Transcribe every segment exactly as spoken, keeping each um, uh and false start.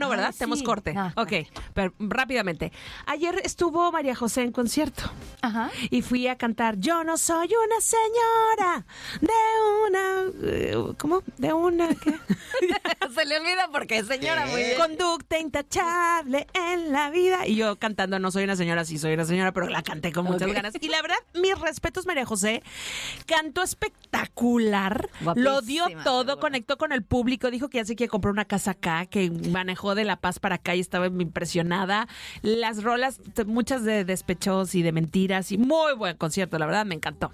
no, ¿verdad? Ay, sí. Tenemos corte. Ah, ok, pero rápidamente. Ayer estuvo María José en concierto. Ajá. Y fui a cantar Yo no soy una señora de una... eh, ¿Cómo? De una... ¿qué? Se le olvida porque es señora muy bien. Conducta intachable en la vida. Y yo cantando No soy una señora, sí soy una señora, pero la canté con muchas Ok. ganas. Y la verdad, mis respetos, María José. Cantó espectacular. Guapísima, Lo dio todo, seguro. conectó con el público. Dijo que ya se quiere comprar una casa acá, que manejó de La Paz para acá y estaba impresionada. Las rolas, t- muchas de despechos y de mentiras. Y muy buen concierto, la verdad, me encantó.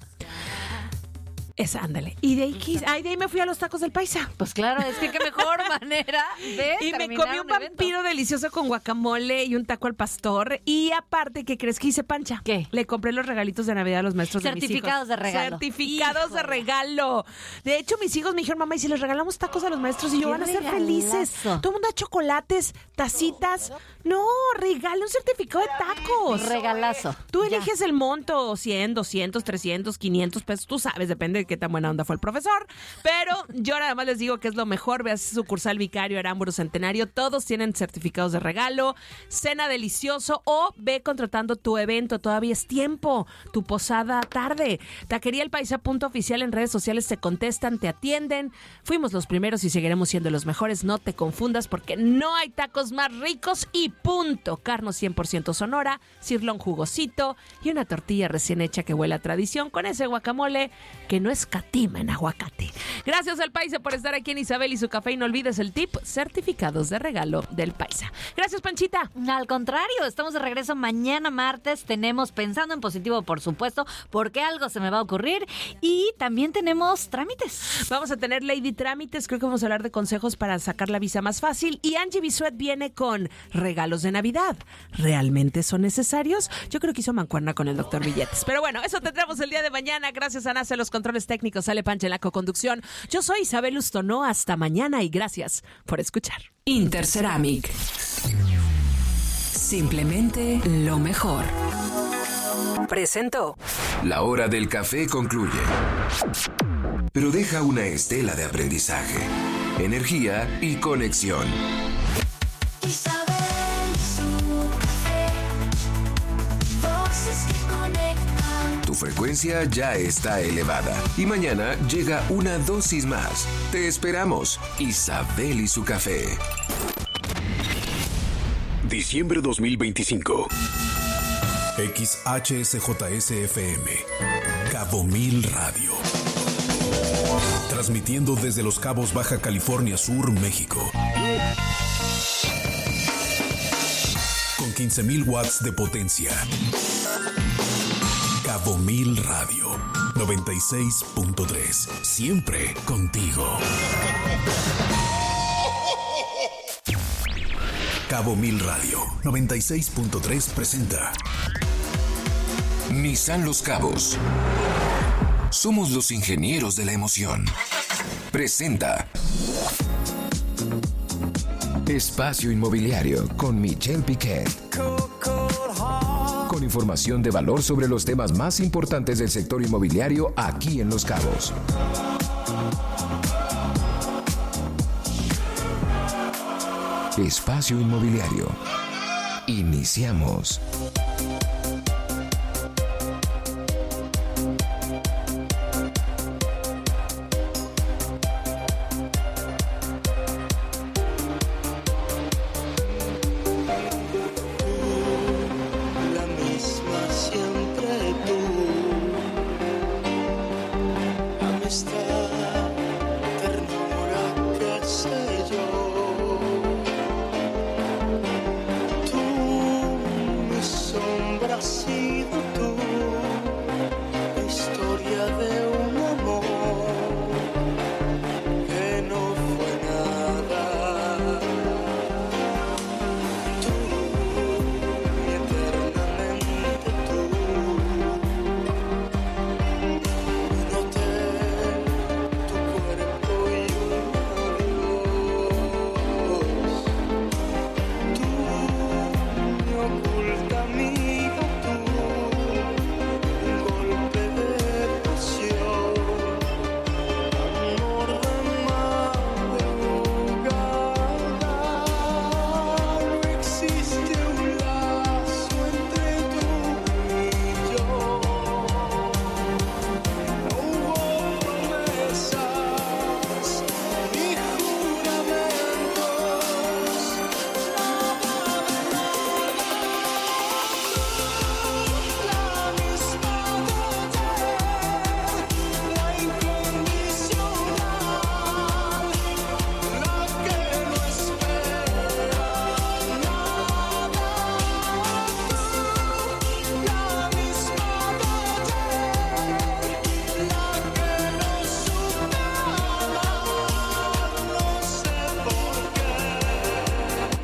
Esa, ándale. Y de ahí, quis- ay, de ahí me fui a los tacos del Paisa. Pues claro, es que qué mejor manera de Y me terminar comí un evento. vampiro delicioso con guacamole y un taco al pastor. Y aparte, ¿qué crees que hice, Pancha? ¿Qué? Le compré los regalitos de Navidad a los maestros de mis hijos. Certificados de regalo. Certificados de Híjole. regalo. De hecho, mis hijos me dijeron, mamá, ¿y si les regalamos tacos a los maestros? Y yo, ¡Qué van a ser regalazo! felices. Todo el mundo da chocolates, tacitas. No, regale un certificado de tacos. Regalazo. Tú Ya. eliges el monto, cien, doscientos, trescientos, quinientos pesos, tú sabes, depende de qué tan buena onda fue el profesor, pero yo nada más les digo que es lo mejor. Veas sucursal Vicario, Aramburu, Centenario, todos tienen certificados de regalo, cena delicioso, o ve contratando tu evento, todavía es tiempo, tu posada tarde. Taquería El Paisa, punto oficial en redes sociales, te contestan, te atienden. Fuimos los primeros y seguiremos siendo los mejores, no te confundas porque no hay tacos más ricos y punto. Carne cien por ciento Sonora, cirlón jugosito y una tortilla recién hecha que huele a tradición con ese guacamole que no escatima en aguacate. Gracias al Paisa por estar aquí en Isabel y su café, y no olvides el tip, certificados de regalo del Paisa. Gracias, Panchita. Al contrario, estamos de regreso mañana martes. Tenemos Pensando en Positivo, por supuesto, porque algo se me va a ocurrir. Y también tenemos trámites. Vamos a tener Lady Trámites, creo que vamos a hablar de consejos para sacar la visa más fácil. Y Angie Bisuet viene con regalos de Navidad. ¿Realmente son necesarios? Yo creo que hizo mancuerna con el doctor Billetes. Pero bueno, eso tendremos el día de mañana. Gracias a NASA, los controles técnicos, sale Pancha en la coconducción. Yo soy Isabel Ustono. Hasta mañana y gracias por escuchar. Interceramic. Simplemente lo mejor. Presentó. La hora del café concluye, pero deja una estela de aprendizaje, energía y conexión. Isabel, su café, voces que conectan. Tu frecuencia ya está elevada y mañana llega una dosis más. Te esperamos, Isabel y su café. Diciembre dos mil veinticinco. X H S J S F M, Cabo Mil Radio. Transmitiendo desde Los Cabos, Baja California Sur, México. Con quince mil watts de potencia. Cabo Mil Radio, noventa y seis punto tres. Siempre contigo. Cabo Mil Radio, noventa y seis punto tres presenta Nissan Los Cabos. Somos los ingenieros de la emoción. Presenta Espacio Inmobiliario con Michelle Piquet. Con información de valor sobre los temas más importantes del sector inmobiliario aquí en Los Cabos. Espacio Inmobiliario. Iniciamos. La misma siempre tú, amistad, ternura, qué sé yo. Tú, mi sombra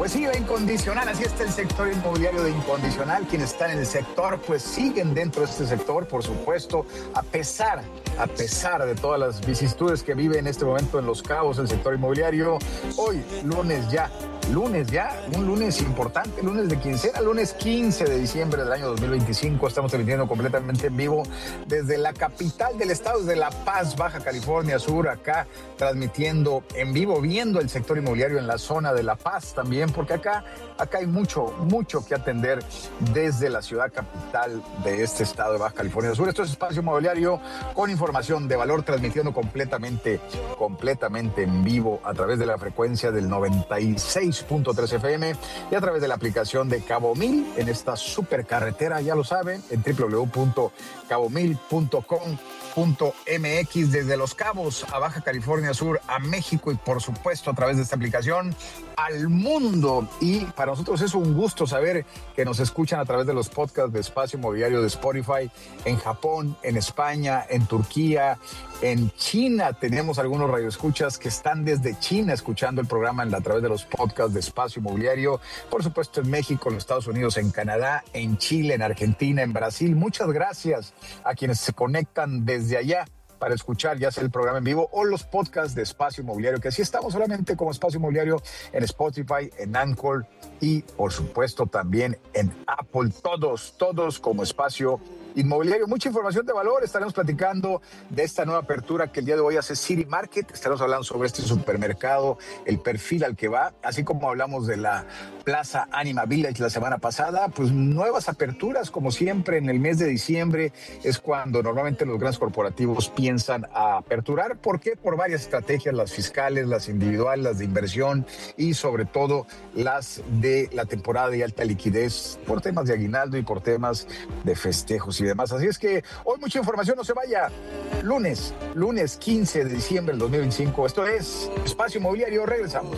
Pues sí, la Incondicional, así está el sector inmobiliario de Incondicional. Quienes están en el sector, pues siguen dentro de este sector, por supuesto, a pesar, a pesar de todas las vicisitudes que vive en este momento en Los Cabos el sector inmobiliario. Hoy, lunes ya, lunes ya, un lunes importante, lunes de quincena, lunes quince de diciembre del año dos mil veinticinco. Estamos transmitiendo completamente en vivo desde la capital del estado, desde La Paz, Baja California Sur, acá transmitiendo en vivo, viendo el sector inmobiliario en la zona de La Paz también, porque acá, acá hay mucho, mucho que atender desde la ciudad capital de este estado de Baja California Sur. Esto es Espacio Inmobiliario con información de valor, transmitiendo completamente, completamente en vivo a través de la frecuencia del noventa y seis punto tres F M y a través de la aplicación de Cabo Mil en esta supercarretera, ya lo saben, en doble u doble u doble u punto cabo mil punto com punto m x, desde Los Cabos a Baja California Sur, a México y por supuesto a través de esta aplicación al mundo. Y para nosotros es un gusto saber que nos escuchan a través de los podcasts de Espacio Inmobiliario de Spotify en Japón, en España, en Turquía, en China. Tenemos algunos radioescuchas que están desde China escuchando el programa en la, a través de los podcasts de Espacio Inmobiliario. Por supuesto en México, en los Estados Unidos, en Canadá, en Chile, en Argentina, en Brasil. Muchas gracias a quienes se conectan desde allá para escuchar ya sea el programa en vivo o los podcasts de Espacio Inmobiliario, que así estamos solamente como Espacio Inmobiliario en Spotify, en Anchor y por supuesto también en Apple. Todos, todos como Espacio Inmobiliario. Mucha información de valor. Estaremos platicando de esta nueva apertura que el día de hoy hace City Market. Estaremos hablando sobre este supermercado, el perfil al que va, así como hablamos de la Plaza Anima Village la semana pasada. Pues nuevas aperturas, como siempre, en el mes de diciembre es cuando normalmente los grandes corporativos piensan a aperturar. ¿Por qué? Por varias estrategias, las fiscales, las individuales, las de inversión y sobre todo las de la temporada de alta liquidez, por temas de aguinaldo y por temas de festejos y demás. Así es que hoy mucha información, no se vaya. Lunes, lunes quince de diciembre del dos mil veinticinco. Esto es Espacio Inmobiliario. Regresamos.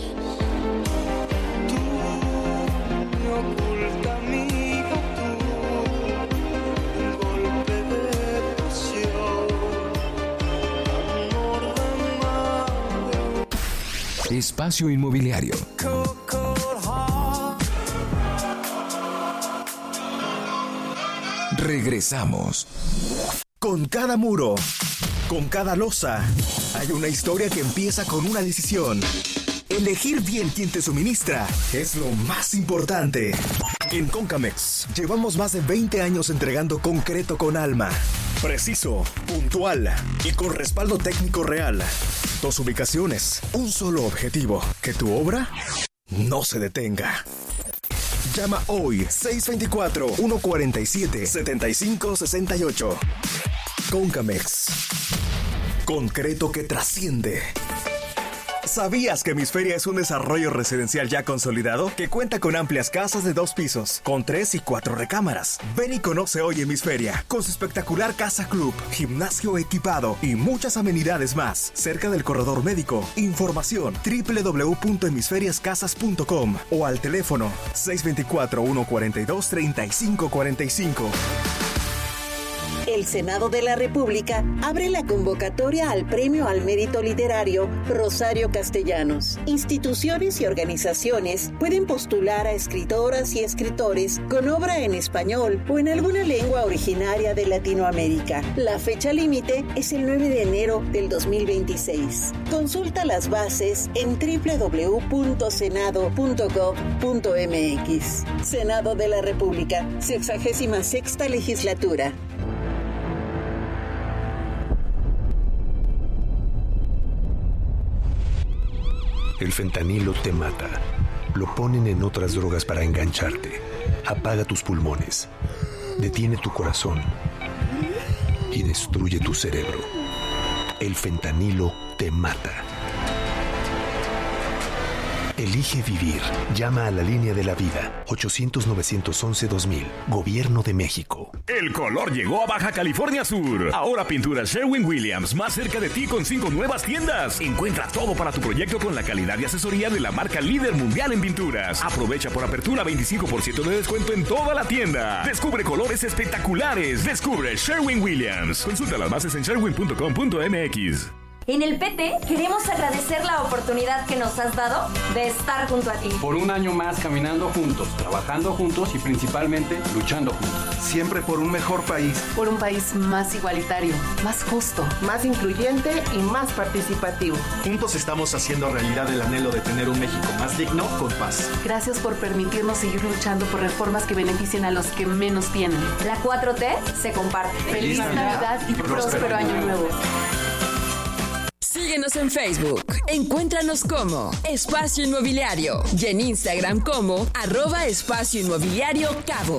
Espacio Inmobiliario. Regresamos. Con cada muro, con cada losa, hay una historia que empieza con una decisión. Elegir bien quién te suministra es lo más importante. En Concamex llevamos más de veinte años entregando concreto con alma. Preciso, puntual y con respaldo técnico real. Dos ubicaciones, un solo objetivo: que tu obra no se detenga. Llama hoy seis dos cuatro, uno cuatro siete, siete cinco seis ocho. Concamex. Concreto que trasciende. ¿Sabías que Hemisferia es un desarrollo residencial ya consolidado que cuenta con amplias casas de dos pisos, con tres y cuatro recámaras? Ven y conoce hoy Hemisferia, con su espectacular casa club, gimnasio equipado y muchas amenidades más, cerca del corredor médico. Información doble u doble u doble u punto hemisferias casas punto com o al teléfono seis dos cuatro, uno cuatro dos, tres cinco cuatro cinco. El Senado de la República abre la convocatoria al Premio al Mérito Literario Rosario Castellanos. Instituciones y organizaciones pueden postular a escritoras y escritores con obra en español o en alguna lengua originaria de Latinoamérica. La fecha límite es el nueve de enero del dos mil veintiséis. Consulta las bases en doble u doble u doble u punto senado punto gob punto m x. Senado de la República, sexagésima sexta legislatura. El fentanilo te mata. Lo ponen en otras drogas para engancharte. Apaga tus pulmones. Detiene tu corazón. Y destruye tu cerebro. El fentanilo te mata. Elige vivir. Llama a la línea de la vida. ochocientos, novecientos once, dos mil. Gobierno de México. El color llegó a Baja California Sur. Ahora Pinturas Sherwin-Williams, más cerca de ti con cinco nuevas tiendas. Encuentra todo para tu proyecto con la calidad y asesoría de la marca líder mundial en pinturas. Aprovecha por apertura veinticinco por ciento de descuento en toda la tienda. Descubre colores espectaculares. Descubre Sherwin-Williams. Consulta las bases en sherwin punto com punto m x. En el P T queremos agradecer la oportunidad que nos has dado de estar junto a ti. Por un año más caminando juntos, trabajando juntos y principalmente luchando juntos. Siempre por un mejor país. Por un país más igualitario, más justo, más incluyente y más participativo. Juntos estamos haciendo realidad el anhelo de tener un México más digno, con paz. Gracias por permitirnos seguir luchando por reformas que beneficien a los que menos tienen. La cuatro T se comparte. Feliz Navidad y próspero año nuevo. Síguenos en Facebook. Encuéntranos como Espacio Inmobiliario y en Instagram como arroba Espacio Inmobiliario Cabo.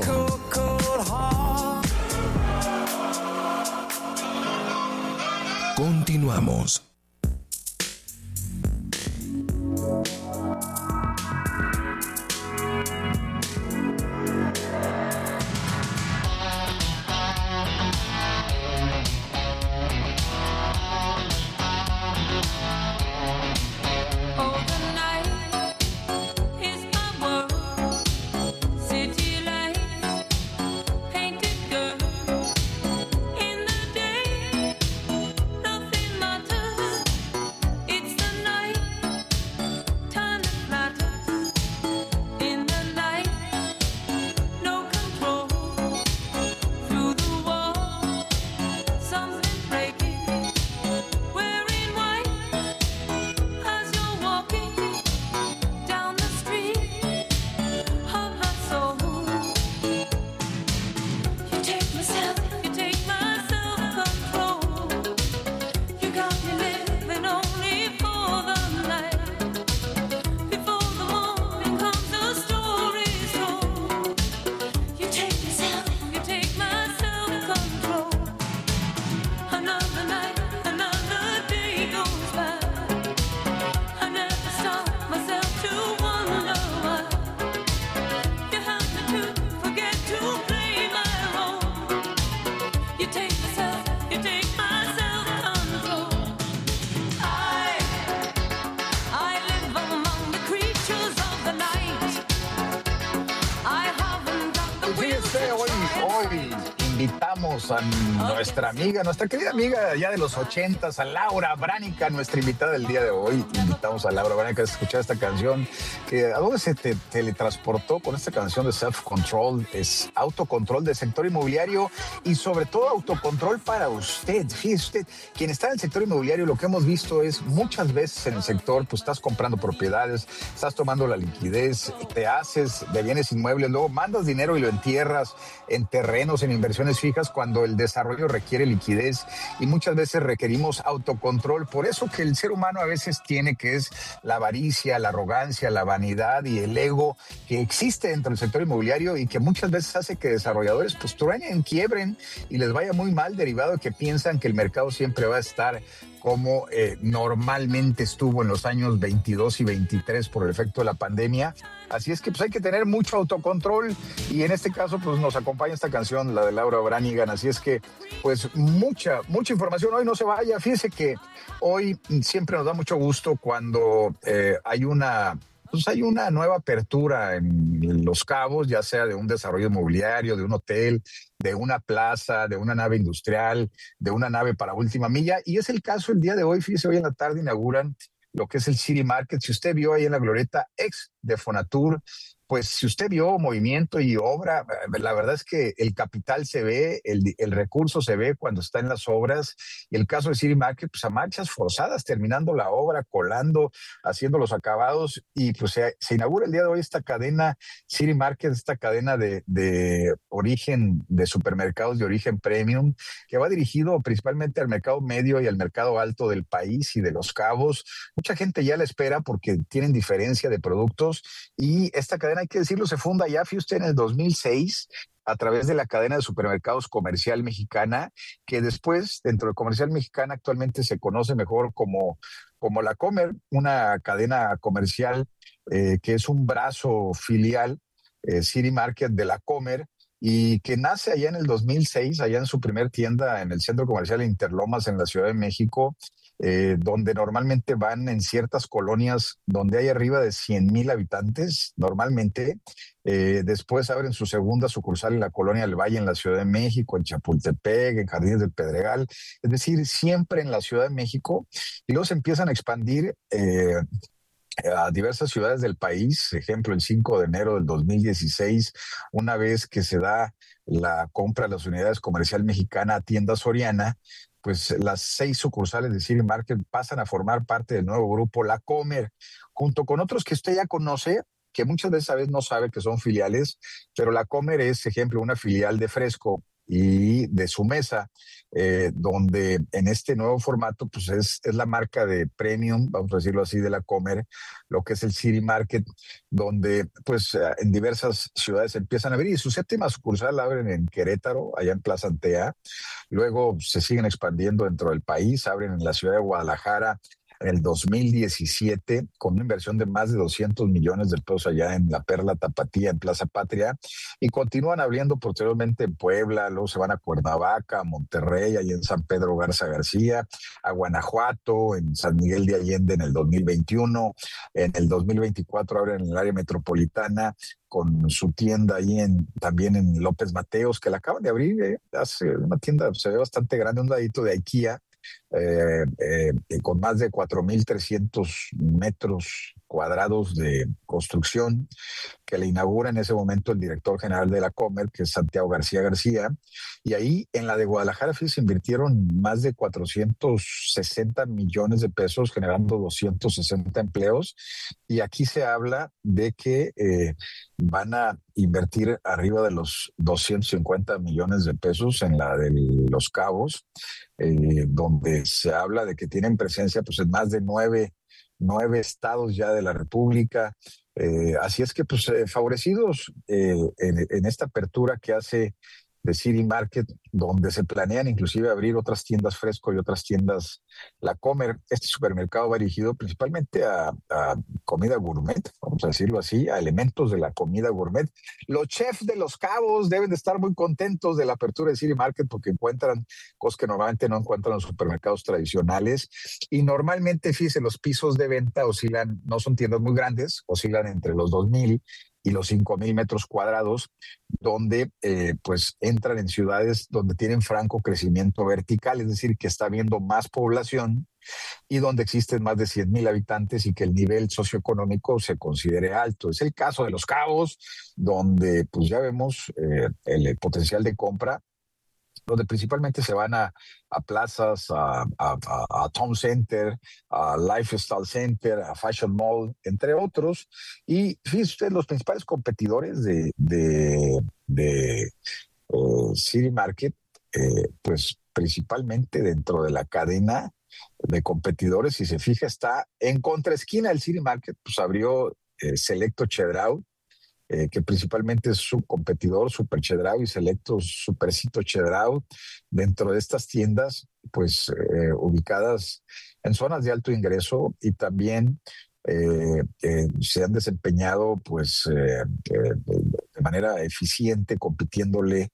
Continuamos. Invitamos a nuestra amiga, nuestra querida amiga ya de los ochentas, a Laura Branica, nuestra invitada del día de hoy. Invitamos a Laura Branica a escuchar esta canción. Que, ¿a dónde se te teletransportó con esta canción de Self Control? Es autocontrol del sector inmobiliario y sobre todo autocontrol para usted. Fíjese usted, quien está en el sector inmobiliario, lo que hemos visto es muchas veces en el sector, pues estás comprando propiedades, estás tomando la liquidez, te haces de bienes inmuebles, luego mandas dinero y lo entierras en terrenos, en inversiones fijas, cuando el desarrollo requiere liquidez y muchas veces requerimos autocontrol. Por eso que el ser humano a veces tiene, que es la avaricia, la arrogancia, la vanidad y el ego que existe dentro del sector inmobiliario y que muchas veces hace que desarrolladores pues truenen, quiebren y les vaya muy mal, derivado de que piensan que el mercado siempre va a estar como eh, normalmente estuvo en los años veintidós y veintitrés por el efecto de la pandemia. Así es que pues hay que tener mucho autocontrol y en este caso pues nos acompaña esta canción, la de Laura Branigan. Así es que pues mucha, mucha información. Hoy no se vaya. Fíjese que hoy siempre nos da mucho gusto cuando eh, hay una... Pues hay una nueva apertura en Los Cabos, ya sea de un desarrollo inmobiliario, de un hotel, de una plaza, de una nave industrial, de una nave para última milla. Y es el caso el día de hoy. Fíjese, hoy en la tarde inauguran lo que es el City Market. Si usted vio ahí en la glorieta ex de Fonatur, pues si usted vio movimiento y obra, la verdad es que el capital se ve, el, el recurso se ve cuando está en las obras. Y el caso de City Market, pues a marchas forzadas, terminando la obra, colando, haciendo los acabados. Y pues se, se inaugura el día de hoy esta cadena City Market, esta cadena de, de origen, de supermercados de origen premium, que va dirigido principalmente al mercado medio y al mercado alto del país y de Los Cabos. Mucha gente ya la espera porque tienen diferencia de productos y esta cadena, hay que decirlo, se funda ya, fíjate usted, en el dos mil seis a través de la cadena de supermercados Comercial Mexicana, que después, dentro de Comercial Mexicana, actualmente se conoce mejor como, como La Comer, una cadena comercial eh, que es un brazo filial, eh, City Market de La Comer, y que nace allá en el dos mil seis, allá en su primer tienda en el Centro Comercial Interlomas en la Ciudad de México, eh, donde normalmente van en ciertas colonias donde hay arriba de cien mil habitantes, normalmente. Eh, después abren su segunda sucursal en la colonia del Valle, en la Ciudad de México, en Chapultepec, en Jardines del Pedregal, es decir, siempre en la Ciudad de México, y luego se empiezan a expandir eh, a diversas ciudades del país. Ejemplo, el cinco de enero del dos mil dieciséis, una vez que se da la compra de las unidades comercial mexicana a Tienda Soriana, pues las seis sucursales de City Market pasan a formar parte del nuevo grupo La Comer, junto con otros que usted ya conoce, que muchas veces a veces no sabe que son filiales, pero La Comer es, ejemplo, una filial de Fresco y de Su Mesa, eh, donde en este nuevo formato pues es, es la marca de premium, vamos a decirlo así, de La Comer, lo que es el City Market, donde pues en diversas ciudades empiezan a abrir, y su séptima sucursal la abren en Querétaro, allá en Plaza Antea, luego se siguen expandiendo dentro del país, abren en la ciudad de Guadalajara en el dos mil diecisiete, con una inversión de más de doscientos millones de pesos allá en la Perla Tapatía, en Plaza Patria, y continúan abriendo posteriormente en Puebla, luego se van a Cuernavaca, a Monterrey, ahí en San Pedro Garza García, a Guanajuato, en San Miguel de Allende en el dos mil veintiuno, en el dos mil veinticuatro abren en el área metropolitana, con su tienda ahí en, también en López Mateos, que la acaban de abrir, eh, hace una tienda, se ve bastante grande, un ladito de IKEA, Eh, eh, con más de cuatro mil trescientos metros cuadrados de construcción, que le inaugura en ese momento el director general de La Comer, que es Santiago García García, y ahí en la de Guadalajara se invirtieron más de cuatrocientos sesenta millones de pesos, generando doscientos sesenta empleos, y aquí se habla de que eh, van a invertir arriba de los doscientos cincuenta millones de pesos en la de Los Cabos, eh, donde se habla de que tienen presencia pues en más de nueve, nueve estados ya de la República. Eh, así es que pues eh, favorecidos eh, en, en esta apertura que hace de City Market, donde se planean inclusive abrir otras tiendas Fresco y otras tiendas La Comer. Este supermercado va dirigido principalmente a, a comida gourmet, vamos a decirlo así, a elementos de la comida gourmet. Los chefs de Los Cabos deben de estar muy contentos de la apertura de City Market, porque encuentran cosas que normalmente no encuentran en los supermercados tradicionales, y normalmente, fíjense, los pisos de venta oscilan, no son tiendas muy grandes, oscilan entre los dos mil y los cinco mil metros cuadrados, donde eh, pues entran en ciudades donde tienen franco crecimiento vertical, es decir, que está habiendo más población y donde existen más de cien mil habitantes y que el nivel socioeconómico se considere alto. Es el caso de Los Cabos, donde pues ya vemos eh, el, el potencial de compra, donde principalmente se van a, a plazas, a, a, a, a Tom Center, a Lifestyle Center, a Fashion Mall, entre otros. Y fíjense ustedes, los principales competidores de, de, de uh, City Market, eh, pues principalmente dentro de la cadena de competidores, si se fija, está en contraesquina del City Market, pues abrió eh, Selecto Chedraui, Eh, que principalmente es su competidor, Super Chedraui y Selecto Supercito Chedraui, dentro de estas tiendas, pues eh, ubicadas en zonas de alto ingreso, y también eh, eh, se han desempeñado pues eh, eh, de manera eficiente compitiéndole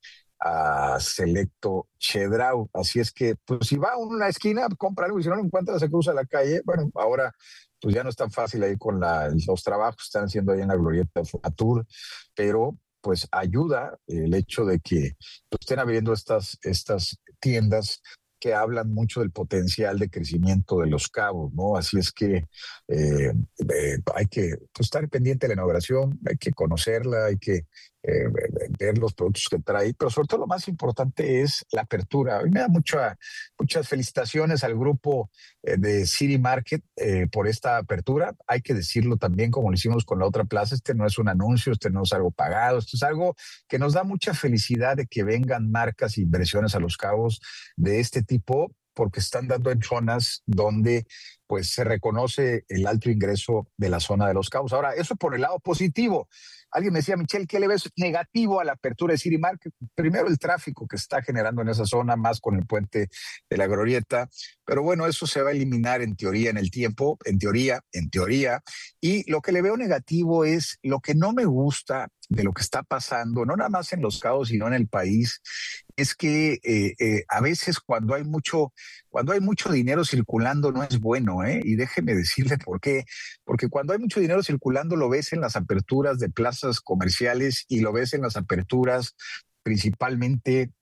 a Selecto Chedraui. Así es que, pues si va a una esquina, compra algo, y si no lo encuentra, se cruza la calle. Bueno, ahora pues ya no es tan fácil ahí con la, los trabajos que están haciendo ahí en la glorieta de Fonatur, pero pues ayuda el hecho de que pues, estén abriendo estas, estas tiendas que hablan mucho del potencial de crecimiento de Los Cabos, ¿no? Así es que eh, eh, hay que pues, estar pendiente de la inauguración, hay que conocerla, hay que eh, ver los productos que trae, pero sobre todo lo más importante es la apertura. A mí me da mucha, muchas felicitaciones al grupo eh, de City Market eh, por esta apertura. Hay que decirlo también, como lo hicimos con la otra plaza, este no es un anuncio, este no es algo pagado, esto es algo que nos da mucha felicidad de que vengan marcas e inversiones a Los Cabos de este tipo, porque están dando en zonas donde pues se reconoce el alto ingreso de la zona de Los Cabos. Ahora, eso por el lado positivo. Alguien me decía, Michelle, ¿qué le ves negativo a la apertura de City Market? Primero, el tráfico que está generando en esa zona, más con el puente de la Glorieta. Pero bueno, eso se va a eliminar en teoría en el tiempo, en teoría, en teoría. Y lo que le veo negativo es lo que no me gusta de lo que está pasando, no nada más en Los Cabos, sino en el país, es que eh, eh, a veces cuando hay mucho, cuando hay mucho dinero circulando no es bueno, ¿eh? Y déjeme decirle por qué. Porque cuando hay mucho dinero circulando lo ves en las aperturas de plazas comerciales y lo ves en las aperturas principalmente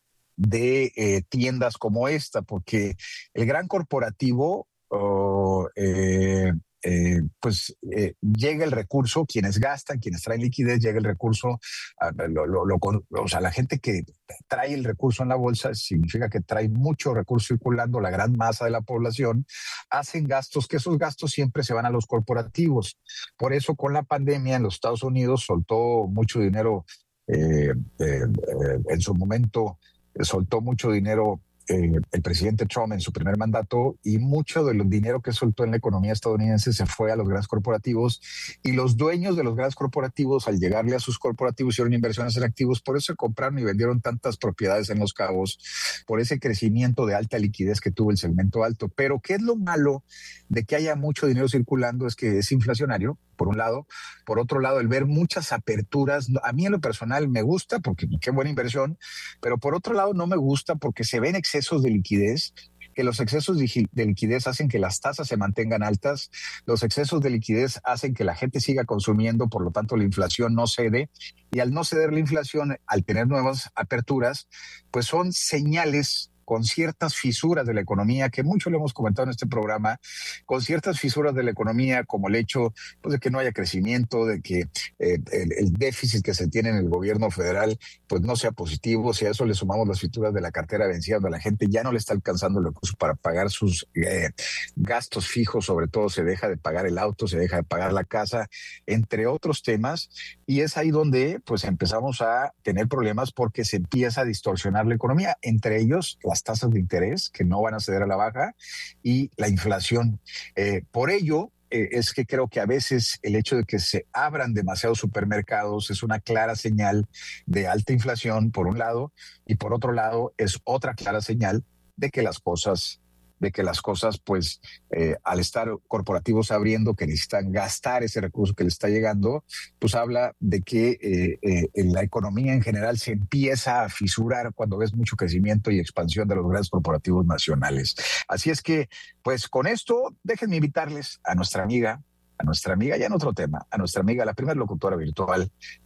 de eh, tiendas como esta, porque el gran corporativo oh, eh, Eh, pues eh, llega el recurso, quienes gastan, quienes traen liquidez, llega el recurso, a, lo, lo, lo, o sea, la gente que trae el recurso en la bolsa significa que trae mucho recurso circulando, la gran masa de la población, hacen gastos, que esos gastos siempre se van a los corporativos. Por eso con la pandemia en los Estados Unidos soltó mucho dinero, eh, eh, eh, en su momento eh, soltó mucho dinero Eh, el presidente Trump en su primer mandato, y mucho del dinero que soltó en la economía estadounidense se fue a los grandes corporativos, y los dueños de los grandes corporativos, al llegarle a sus corporativos, hicieron inversiones en activos, por eso compraron y vendieron tantas propiedades en Los Cabos, por ese crecimiento de alta liquidez que tuvo el segmento alto. Pero ¿qué es lo malo de que haya mucho dinero circulando? Es que es inflacionario, por un lado. Por otro lado, el ver muchas aperturas, a mí en lo personal me gusta porque qué buena inversión, pero por otro lado no me gusta porque se ven excesos de liquidez, que los excesos de liquidez hacen que las tasas se mantengan altas, los excesos de liquidez hacen que la gente siga consumiendo, por lo tanto la inflación no cede, y al no ceder la inflación, al tener nuevas aperturas, pues son señales con ciertas fisuras de la economía, que mucho lo hemos comentado en este programa, con ciertas fisuras de la economía, como el hecho pues, de que no haya crecimiento, de que eh, el, el déficit que se tiene en el gobierno federal pues no sea positivo. Si a eso le sumamos las fisuras de la cartera vencida, donde la gente ya no le está alcanzando el recurso para pagar sus eh, gastos fijos, sobre todo se deja de pagar el auto, se deja de pagar la casa, entre otros temas, y es ahí donde pues empezamos a tener problemas porque se empieza a distorsionar la economía, entre ellos las tasas de interés que no van a ceder a la baja y la inflación. Eh, por ello, eh, es que creo que a veces el hecho de que se abran demasiados supermercados es una clara señal de alta inflación, por un lado, y por otro lado es otra clara señal de que las cosas de que las cosas, pues, eh, al estar corporativos abriendo, que necesitan gastar ese recurso que les está llegando, pues habla de que eh, eh, la economía en general se empieza a fisurar cuando ves mucho crecimiento y expansión de los grandes corporativos nacionales. Así es que, pues, con esto, déjenme invitarles a nuestra amiga, a nuestra amiga, ya en otro tema, a nuestra amiga, la primera locutora virtual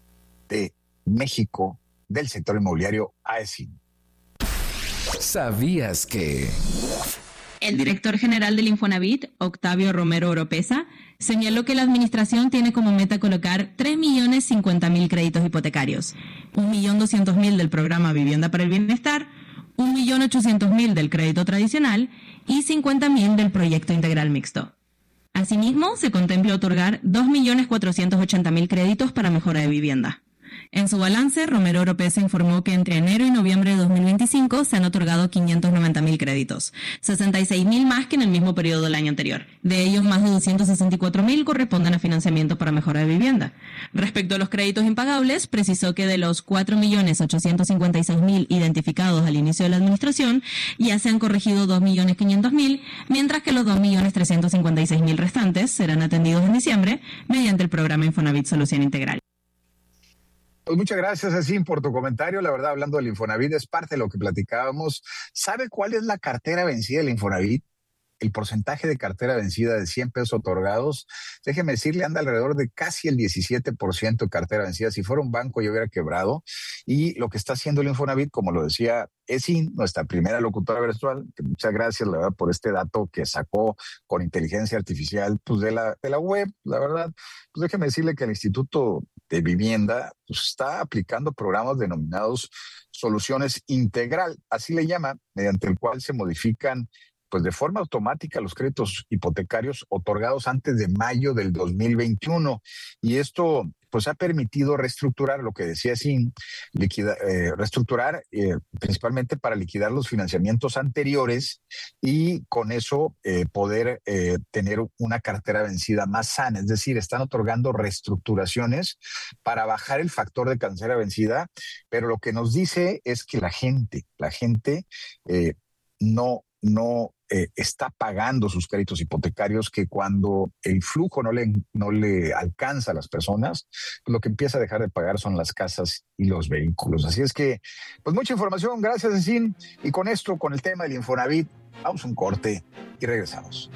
de México, del sector inmobiliario, Aesin. ¿Sabías que...? El director general del Infonavit, Octavio Romero Oropesa, señaló que la administración tiene como meta colocar tres millones cincuenta mil créditos hipotecarios, un millón doscientos mil del programa Vivienda para el Bienestar, un millón ochocientos mil del crédito tradicional y cincuenta mil del proyecto integral mixto. Asimismo, se contempla otorgar dos millones cuatrocientos ochenta mil créditos para mejora de vivienda. En su balance, Romero Oropesa informó que entre enero y noviembre de dos mil veinticinco se han otorgado quinientos noventa mil créditos, sesenta y seis mil más que en el mismo periodo del año anterior. De ellos, más de doscientos sesenta y cuatro mil corresponden a financiamiento para mejora de vivienda. Respecto a los créditos impagables, precisó que de los cuatro millones ochocientos cincuenta y seis mil identificados al inicio de la administración, ya se han corregido dos millones quinientos mil, mientras que los dos millones trescientos cincuenta y seis mil restantes serán atendidos en diciembre mediante el programa Infonavit Solución Integral. Pues muchas gracias, Aesin, por tu comentario. La verdad, hablando del Infonavit, es parte de lo que platicábamos. ¿Sabe cuál es la cartera vencida del Infonavit? El porcentaje de cartera vencida de cien pesos otorgados, déjeme decirle, anda alrededor de casi el diecisiete por ciento de cartera vencida. Si fuera un banco, yo hubiera quebrado. Y lo que está haciendo el Infonavit, como lo decía Aesin, nuestra primera locutora virtual, que muchas gracias, la verdad, por este dato que sacó con inteligencia artificial pues de la, de la web, la verdad. Pues déjeme decirle que el Instituto de Vivienda pues, está aplicando programas denominados Soluciones Integral, así le llama, mediante el cual se modifican pues de forma automática los créditos hipotecarios otorgados antes de mayo del dos mil veintiuno. Y esto pues ha permitido reestructurar lo que decía Aesin, liquida, eh, reestructurar eh, principalmente para liquidar los financiamientos anteriores y con eso eh, poder eh, tener una cartera vencida más sana. Es decir, están otorgando reestructuraciones para bajar el factor de cartera vencida, pero lo que nos dice es que la gente, la gente eh, no no eh, está pagando sus créditos hipotecarios, que cuando el flujo no le, no le alcanza a las personas, lo que empieza a dejar de pagar son las casas y los vehículos. Así es que, pues mucha información. Gracias, Cecín. Y con esto, con el tema del Infonavit, vamos a un corte y regresamos.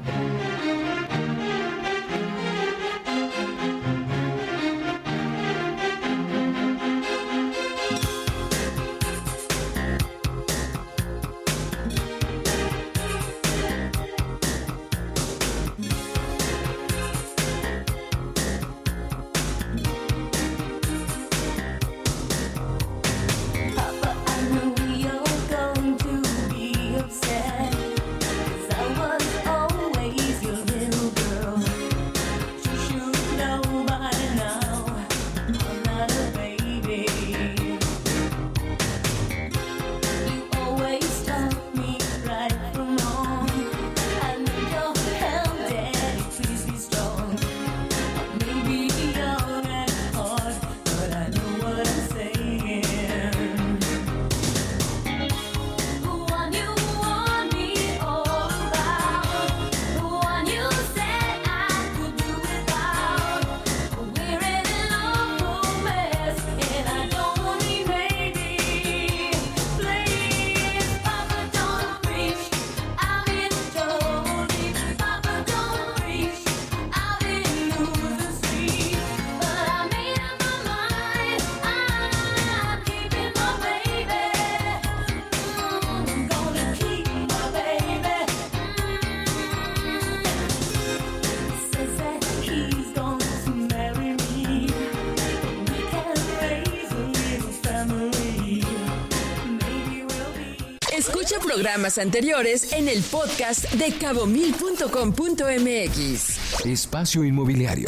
Escucha programas anteriores en el podcast de cabo mil punto com punto m x. Espacio Inmobiliario.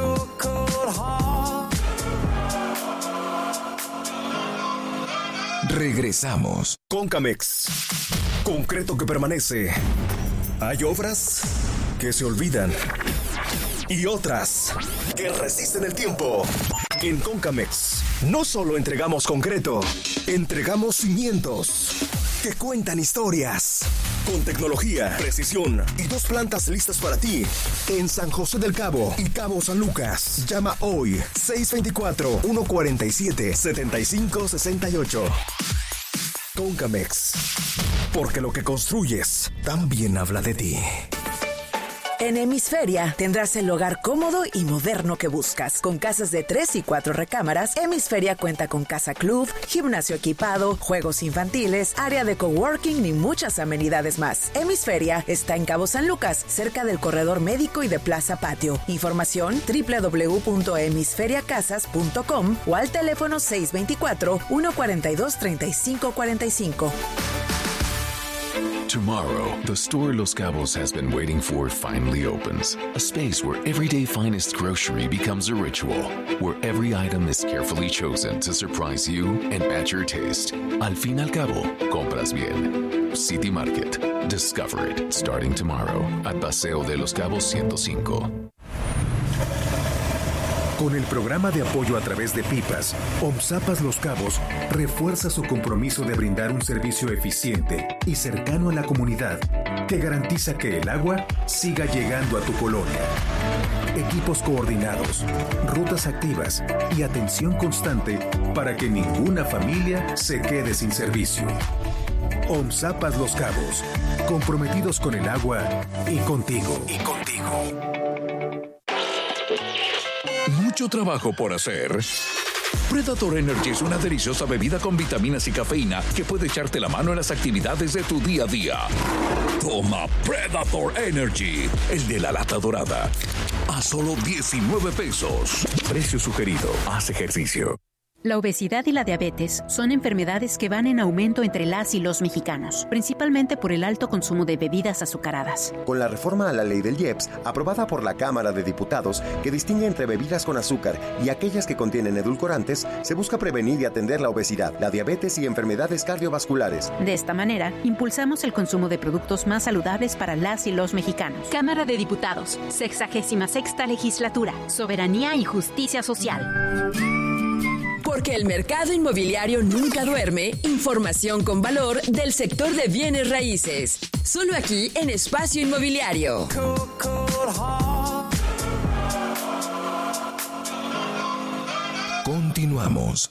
Regresamos. Concamex. Concreto que permanece. Hay obras que se olvidan y otras que resisten el tiempo. En Concamex no solo entregamos concreto, entregamos cimientos que cuentan historias. Con tecnología, precisión y dos plantas listas para ti. En San José del Cabo y Cabo San Lucas. Llama hoy seis dos cuatro, uno cuatro siete, siete cinco seis ocho. Concamex. Porque lo que construyes también habla de ti. En Hemisferia tendrás el hogar cómodo y moderno que buscas. Con casas de tres y cuatro recámaras, Hemisferia cuenta con casa club, gimnasio equipado, juegos infantiles, área de coworking y muchas amenidades más. Hemisferia está en Cabo San Lucas, cerca del corredor médico y de Plaza Patio. Información doble u doble u doble u punto hemisferia casas punto com o al teléfono seis dos cuatro, uno cuatro dos, tres cinco cuatro cinco. Tomorrow, the store Los Cabos has been waiting for finally opens. A space where everyday finest grocery becomes a ritual, where every item is carefully chosen to surprise you and match your taste. Al fin al cabo, compras bien. City Market. Discover it. Starting tomorrow at Paseo de Los Cabos ciento cinco. Con el programa de apoyo a través de pipas, OMSAPAS Los Cabos refuerza su compromiso de brindar un servicio eficiente y cercano a la comunidad que garantiza que el agua siga llegando a tu colonia. Equipos coordinados, rutas activas y atención constante para que ninguna familia se quede sin servicio. OMSAPAS Los Cabos, comprometidos con el agua y contigo. Y contigo. Mucho trabajo por hacer. Predator Energy es una deliciosa bebida con vitaminas y cafeína que puede echarte la mano en las actividades de tu día a día. Toma Predator Energy, el de la lata dorada, a solo diecinueve pesos. Precio sugerido. Haz ejercicio. La obesidad y la diabetes son enfermedades que van en aumento entre las y los mexicanos, principalmente por el alto consumo de bebidas azucaradas. Con la reforma a la ley del I E P S, aprobada por la Cámara de Diputados, que distingue entre bebidas con azúcar y aquellas que contienen edulcorantes, se busca prevenir y atender la obesidad, la diabetes y enfermedades cardiovasculares. De esta manera, impulsamos el consumo de productos más saludables para las y los mexicanos. Cámara de Diputados, sexagésima sexta legislatura, Soberanía y Justicia Social. Porque Porque el mercado inmobiliario nunca duerme, información con valor del sector de bienes raíces. Solo aquí en Espacio Inmobiliario. Continuamos.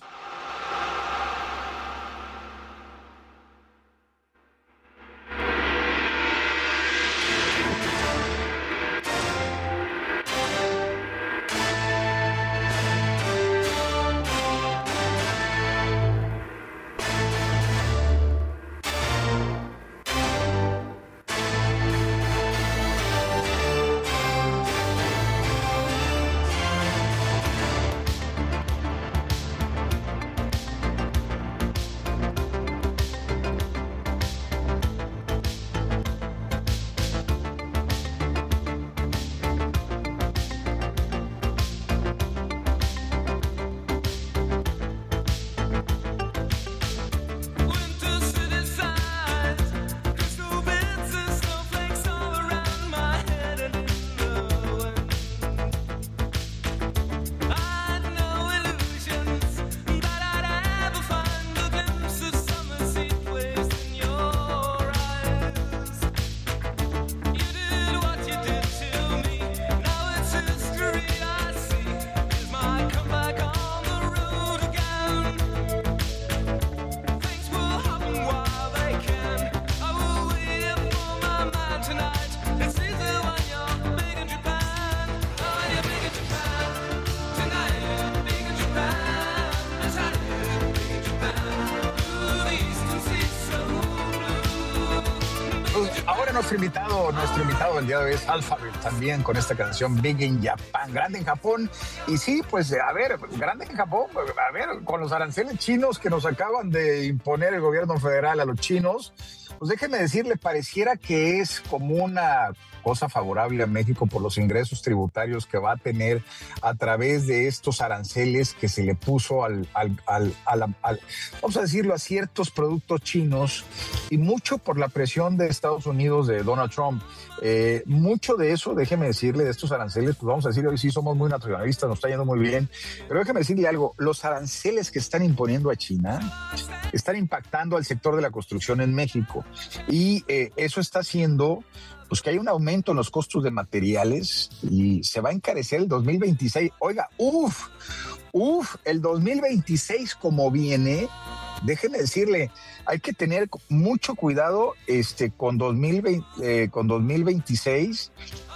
Nuestro invitado, nuestro invitado del día de hoy es Alphaville, también con esta canción Big in Japan, grande en Japón. Y sí, pues a ver, grande en Japón, a ver, con los aranceles chinos que nos acaban de imponer el gobierno federal a los chinos, pues déjeme decirle, pareciera que es como una cosa favorable a México por los ingresos tributarios que va a tener a través de estos aranceles que se le puso al, al, al, al, al vamos a decirlo, a ciertos productos chinos, y mucho por la presión de Estados Unidos, de Donald Trump. Eh, mucho de eso, déjeme decirle, de estos aranceles, pues vamos a decir, hoy sí somos muy nacionalistas, nos está yendo muy bien, pero déjeme decirle algo, los aranceles que están imponiendo a China están impactando al sector de la construcción en México, y eh, eso está haciendo pues que hay un aumento en los costos de materiales y se va a encarecer el dos mil veintiséis. Oiga, uff, uff, el dos mil veintiséis como viene, déjeme decirle, hay que tener mucho cuidado este, con, dos mil veinte, eh, con dos mil veintiséis,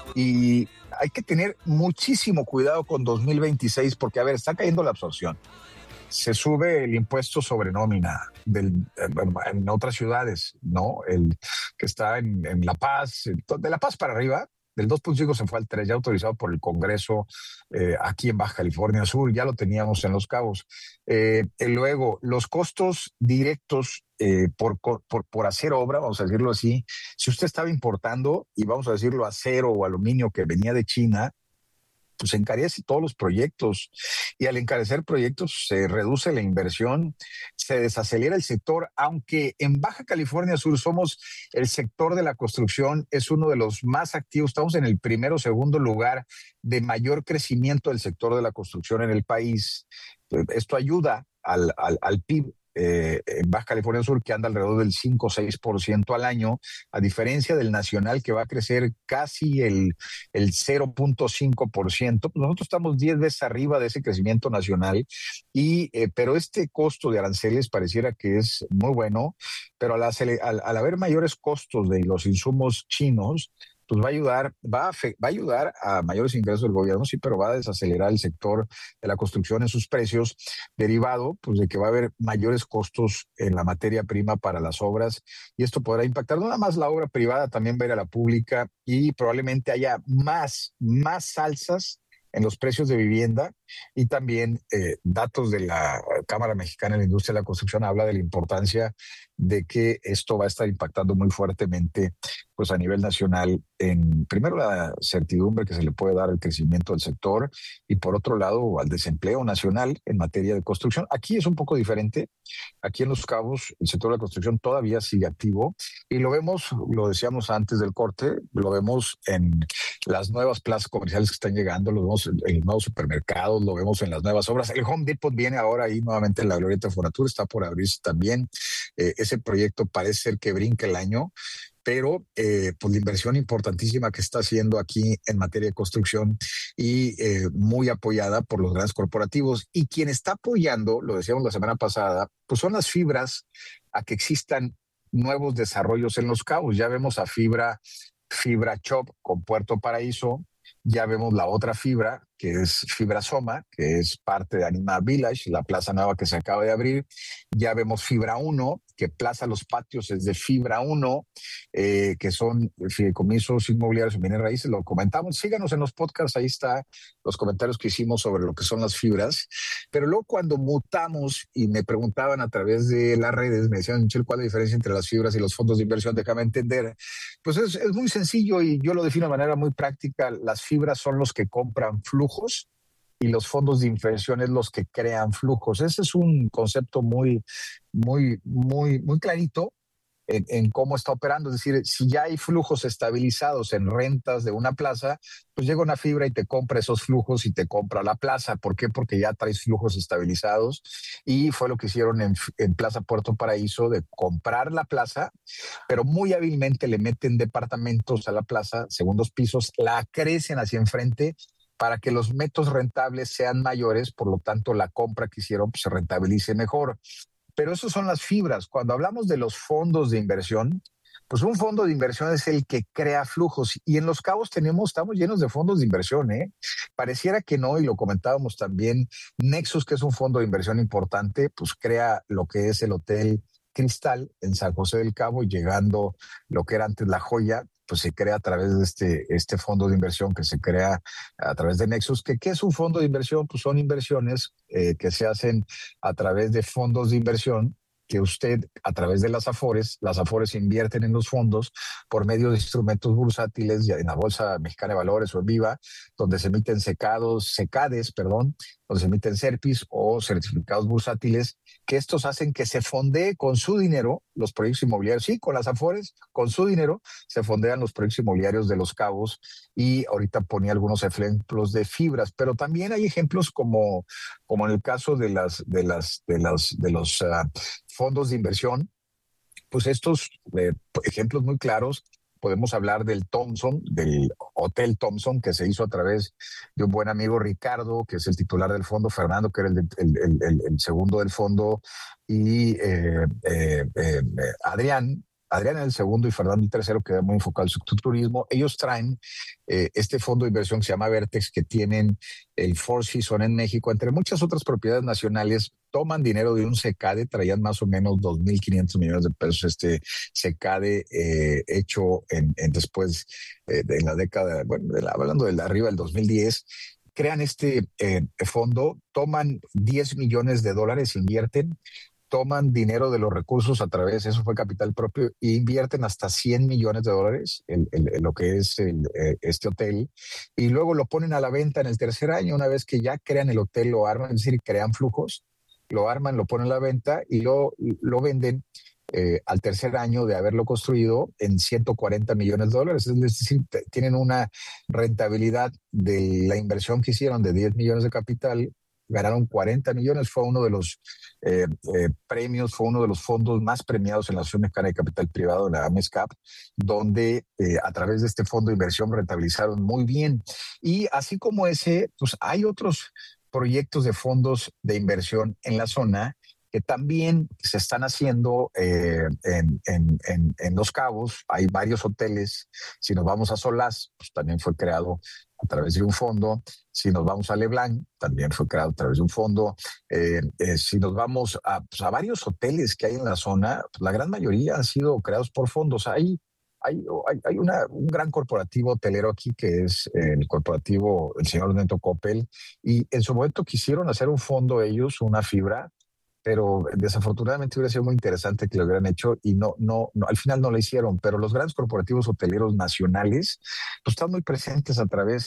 y hay que tener muchísimo cuidado con dos mil veintiséis porque, a ver, está cayendo la absorción. Se sube el impuesto sobre nómina del, en otras ciudades, ¿no? El que está en, en La Paz, de La Paz para arriba, del dos punto cinco se fue al tres, ya autorizado por el Congreso eh, aquí en Baja California Sur, ya lo teníamos en Los Cabos. Eh, y luego, los costos directos eh, por, por, por hacer obra, vamos a decirlo así, si usted estaba importando, y vamos a decirlo, acero o aluminio que venía de China, pues encarece todos los proyectos, y al encarecer proyectos se reduce la inversión, se desacelera el sector, aunque en Baja California Sur somos el sector de la construcción, es uno de los más activos, estamos en el primero o segundo lugar de mayor crecimiento del sector de la construcción en el país. Esto ayuda al, al, al P I B. Eh, en Baja California Sur, que anda alrededor del cinco o seis por ciento al año, a diferencia del nacional que va a crecer casi el, el cero punto cinco por ciento. Nosotros estamos diez veces arriba de ese crecimiento nacional, y, eh, pero este costo de aranceles pareciera que es muy bueno, pero al, al, al haber mayores costos de los insumos chinos, pues va a ayudar, va a, va a ayudar a mayores ingresos del gobierno, sí, pero va a desacelerar el sector de la construcción en sus precios, derivado pues de que va a haber mayores costos en la materia prima para las obras, y esto podrá impactar no nada más la obra privada, también va a ir a la pública, y probablemente haya más, más alzas en los precios de vivienda, y también eh, datos de la Cámara Mexicana de la Industria de la Construcción habla de la importancia de que esto va a estar impactando muy fuertemente pues a nivel nacional en, primero, la certidumbre que se le puede dar al crecimiento del sector, y por otro lado al desempleo nacional en materia de construcción. Aquí es un poco diferente. Aquí en Los Cabos el sector de la construcción todavía sigue activo, y lo vemos, lo decíamos antes del corte, lo vemos en las nuevas plazas comerciales que están llegando, lo vemos en los nuevos supermercados, todos lo vemos en las nuevas obras. El Home Depot viene ahora ahí nuevamente en la Glorieta Fonatura, está por abrirse también. Eh, ese proyecto parece ser que brinca el año, pero eh, pues la inversión importantísima que está haciendo aquí en materia de construcción y eh, muy apoyada por los grandes corporativos. Y quien está apoyando, lo decíamos la semana pasada, pues son las fibras a que existan nuevos desarrollos en Los Cabos. Ya vemos a Fibra, Fibra Shop con Puerto Paraíso, ya vemos la otra fibra, que es Fibra Soma, que es parte de Anima Village, la plaza nueva que se acaba de abrir. Ya vemos Fibra uno, que Plaza Los Patios es de Fibra uno, eh, que son fideicomisos inmobiliarios en bienes raíces. Lo comentamos. Síganos en los podcasts, ahí está los comentarios que hicimos sobre lo que son las fibras. Pero luego cuando mutamos y me preguntaban a través de las redes, me decían, Michelle, ¿cuál es la diferencia entre las fibras y los fondos de inversión? Déjame entender. Pues es, es muy sencillo y yo lo defino de manera muy práctica. Las fibras son los que compran flujos y los fondos de inversión es los que crean flujos. Ese es un concepto muy, muy, muy, muy clarito en, en cómo está operando. Es decir, si ya hay flujos estabilizados en rentas de una plaza, pues llega una fibra y te compra esos flujos y te compra la plaza. ¿Por qué? Porque ya traes flujos estabilizados y fue lo que hicieron en, en Plaza Puerto Paraíso, de comprar la plaza, pero muy hábilmente le meten departamentos a la plaza, segundos pisos, la crecen hacia enfrente para que los métodos rentables sean mayores, por lo tanto la compra que hicieron pues, se rentabilice mejor. Pero eso son las fibras. Cuando hablamos de los fondos de inversión, pues un fondo de inversión es el que crea flujos. Y en Los Cabos tenemos, estamos llenos de fondos de inversión, ¿eh? Pareciera que no, y lo comentábamos también, Nexus, que es un fondo de inversión importante, pues crea lo que es el Hotel Cristal en San José del Cabo, llegando lo que era antes La Joya, pues se crea a través de este, este fondo de inversión que se crea a través de Nexus. ¿Qué, qué es un fondo de inversión? Pues son inversiones eh, que se hacen a través de fondos de inversión que usted, a través de las Afores, las Afores invierten en los fondos por medio de instrumentos bursátiles, ya en la Bolsa Mexicana de Valores o en Viva, donde se emiten secados, secades, perdón, donde se emiten SERPIs o certificados bursátiles, que estos hacen que se fondee con su dinero los proyectos inmobiliarios. Sí, con las Afores, con su dinero, se fondean los proyectos inmobiliarios de Los Cabos, y ahorita ponía algunos ejemplos de fibras, pero también hay ejemplos como, como en el caso de las, de las, de las, de los uh, fondos de inversión. Pues estos eh, ejemplos muy claros, podemos hablar del Thompson, del Hotel Thompson, que se hizo a través de un buen amigo Ricardo, que es el titular del fondo, Fernando, que era el, el, el, el, el segundo del fondo, y eh, eh, eh, Adrián, Adrián era el segundo y Fernando el tercero, que era muy enfocado al sector turismo. Ellos traen eh, este fondo de inversión que se llama Vertex, que tienen el Four Seasons en México, entre muchas otras propiedades nacionales. Toman dinero de un SECADE, traían más o menos dos mil quinientos millones de pesos este SECADE eh, hecho en, en después eh, de la década, bueno, de la, hablando de la, arriba del dos mil diez, crean este eh, fondo, toman diez millones de dólares, invierten, toman dinero de los recursos a través, eso fue capital propio, e invierten hasta cien millones de dólares en, en, en lo que es el, eh, este hotel, y luego lo ponen a la venta en el tercer año. Una vez que ya crean el hotel, lo arman, es decir, crean flujos, lo arman, lo ponen a la venta y lo, lo venden eh, al tercer año de haberlo construido en ciento cuarenta millones de dólares. Es decir, t- tienen una rentabilidad de la inversión que hicieron de diez millones de capital, ganaron cuarenta millones. Fue uno de los eh, eh, premios, fue uno de los fondos más premiados en la Asociación Mexicana de Capital Privado, la AMESCAP, donde eh, a través de este fondo de inversión rentabilizaron muy bien. Y así como ese, pues hay otros proyectos de fondos de inversión en la zona que también se están haciendo eh, en, en, en, en Los Cabos. Hay varios hoteles. Si nos vamos a Solás, pues también fue creado a través de un fondo. Si nos vamos a Leblanc, también fue creado a través de un fondo. Eh, eh, si nos vamos a, pues a varios hoteles que hay en la zona, pues la gran mayoría han sido creados por fondos. Hay Hay, hay, hay una, un gran corporativo hotelero aquí que es el corporativo, el señor Neto Coppel, y en su momento quisieron hacer un fondo ellos, una fibra, pero desafortunadamente hubiera sido muy interesante que lo hubieran hecho y no, no, no, al final no lo hicieron. Pero los grandes corporativos hoteleros nacionales pues están muy presentes a través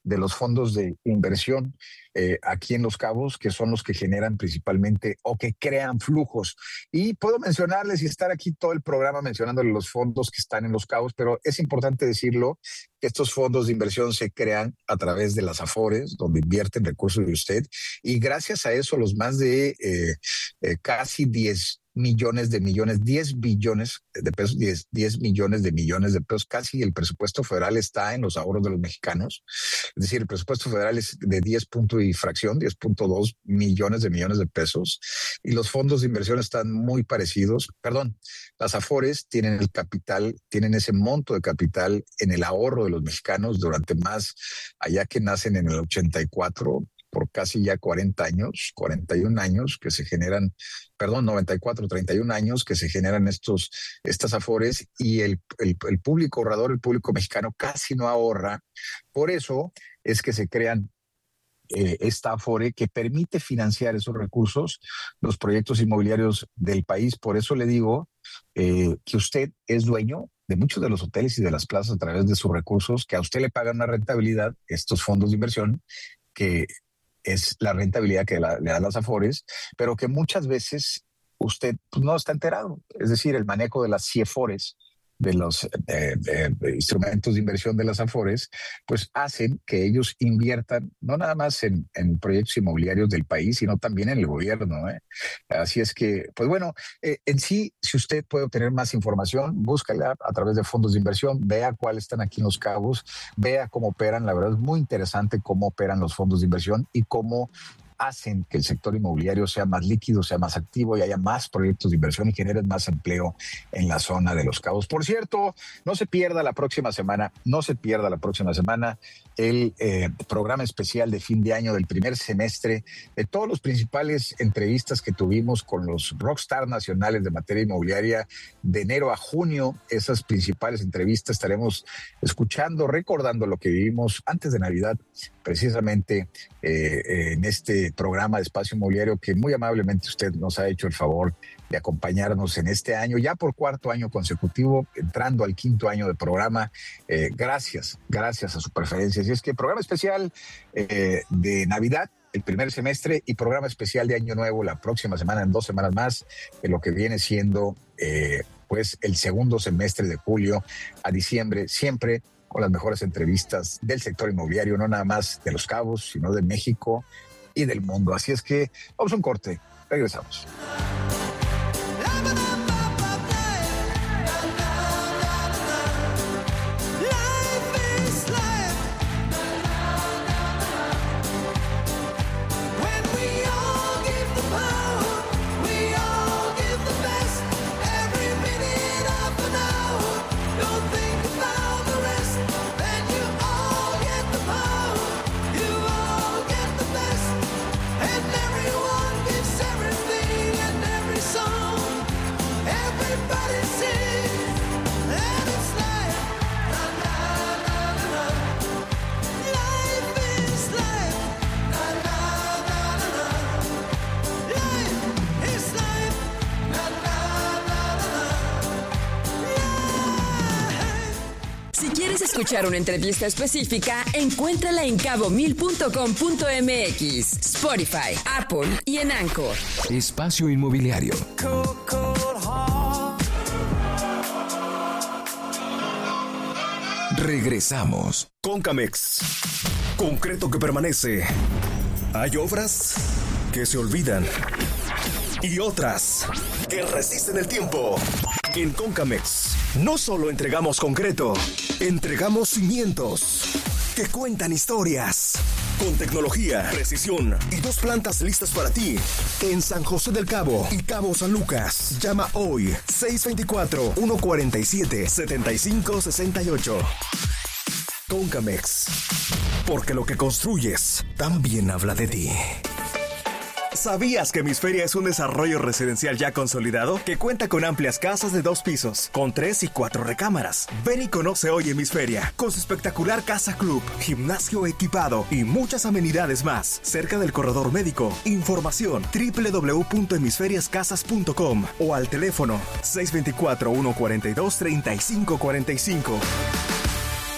de los fondos de inversión eh, aquí en Los Cabos, que son los que generan principalmente o que crean flujos. Y puedo mencionarles y estar aquí todo el programa mencionándoles los fondos que están en Los Cabos, pero es importante decirlo que estos fondos de inversión se crean a través de las AFORES, donde invierten recursos de usted, y gracias a eso los más de eh, eh, casi diez millones de millones, diez billones de pesos, diez, diez millones de millones de pesos, casi el presupuesto federal está en los ahorros de los mexicanos. Es decir, el presupuesto federal es de diez punto y fracción, diez punto dos millones de millones de pesos, y los fondos de inversión están muy parecidos. Perdón, las AFORES tienen el capital, tienen ese monto de capital en el ahorro de los mexicanos durante más, allá que nacen en el ochenta y cuatro, por casi ya cuarenta años, cuarenta y un años que se generan, perdón, noventa y cuatro, treinta y un años que se generan estos, estas AFORES, y el, el, el público ahorrador, el público mexicano casi no ahorra. Por eso es que se crean eh, esta AFORE que permite financiar esos recursos, los proyectos inmobiliarios del país. Por eso le digo eh, que usted es dueño de muchos de los hoteles y de las plazas a través de sus recursos, que a usted le pagan una rentabilidad, estos fondos de inversión, que es la rentabilidad que la, le dan las AFORES, pero que muchas veces usted pues, no está enterado. Es decir, el manejo de las CIEFORES, de los eh, de, de instrumentos de inversión de las AFORES, pues hacen que ellos inviertan no nada más en, en proyectos inmobiliarios del país, sino también en el gobierno, ¿eh? Así es que, pues bueno, eh, en sí, si usted puede obtener más información, búscala a través de fondos de inversión, vea cuáles están aquí en Los Cabos, vea cómo operan. La verdad es muy interesante cómo operan los fondos de inversión y cómo hacen que el sector inmobiliario sea más líquido, sea más activo y haya más proyectos de inversión y generen más empleo en la zona de Los Cabos. Por cierto, no se pierda la próxima semana, no se pierda la próxima semana el eh, programa especial de fin de año del primer semestre de todos los principales entrevistas que tuvimos con los rockstar nacionales de materia inmobiliaria de enero a junio. Esas principales entrevistas estaremos escuchando, recordando lo que vivimos antes de Navidad, precisamente eh, en este programa de Espacio Inmobiliario que muy amablemente usted nos ha hecho el favor de acompañarnos en este año, ya por cuarto año consecutivo, entrando al quinto año de programa. Eh, gracias, gracias a su preferencia. Así es que programa especial eh, de Navidad, el primer semestre, y programa especial de Año Nuevo la próxima semana, en dos semanas más, de lo que viene siendo eh, pues el segundo semestre de julio a diciembre, siempre con las mejores entrevistas del sector inmobiliario, no nada más de Los Cabos, sino de México y del mundo. Así es que vamos a un corte, regresamos. Escuchar una entrevista específica, encuéntrala en cabo mil punto com punto m x, Spotify, Apple y en Anchor. Espacio Inmobiliario. Regresamos. Concamex. Concreto que permanece. Hay obras que se olvidan y otras que resisten el tiempo. En Concamex no solo entregamos concreto, entregamos cimientos que cuentan historias. Con tecnología, precisión y dos plantas listas para ti. En San José del Cabo y Cabo San Lucas. Llama hoy seis dos cuatro, uno cuatro siete, siete cinco seis ocho. Concamex. Porque lo que construyes también habla de ti. ¿Sabías que Hemisferia es un desarrollo residencial ya consolidado que cuenta con amplias casas de dos pisos, con tres y cuatro recámaras? Ven y conoce hoy Hemisferia, con su espectacular casa club, gimnasio equipado y muchas amenidades más, cerca del corredor médico. Información doble u doble u doble u punto hemisferias casas punto com o al teléfono seis dos cuatro, uno cuatro dos, tres cinco cuatro cinco. En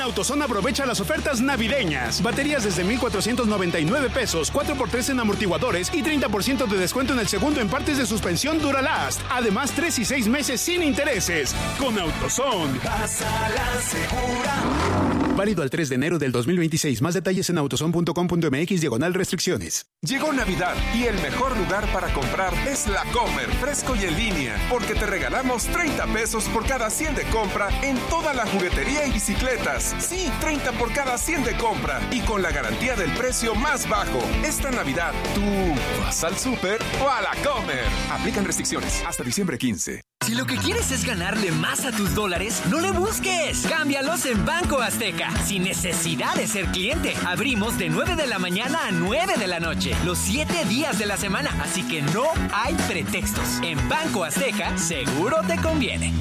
AutoZone aprovecha las ofertas navideñas. Baterías desde mil cuatrocientos noventa y nueve pesos, cuatro por tres en amortiguadores y treinta por ciento de descuento en el segundo en partes de suspensión Duralast. Además, tres y seis meses sin intereses. Con AutoZone. Vas a la segura. Válido al tres de enero del dos mil veintiséis. Más detalles en autozone punto com punto m x diagonal restricciones. Llegó Navidad y el mejor lugar para comprar es La Comer, fresco y en línea, porque te regalamos treinta pesos por cada cien de compra en toda la juguetería y bicicletas. Sí, treinta por cada cien de compra y con la garantía del precio más bajo. Esta Navidad, ¿tú vas al súper o a La Comer? Aplican restricciones hasta diciembre quince. Si lo que quieres es ganarle más a tus dólares, no le busques. Cámbialos en Banco Azteca, sin necesidad de ser cliente. Abrimos de nueve de la mañana a nueve de la noche, los siete días de la semana, así que no hay pretextos. En Banco Azteca, seguro te conviene.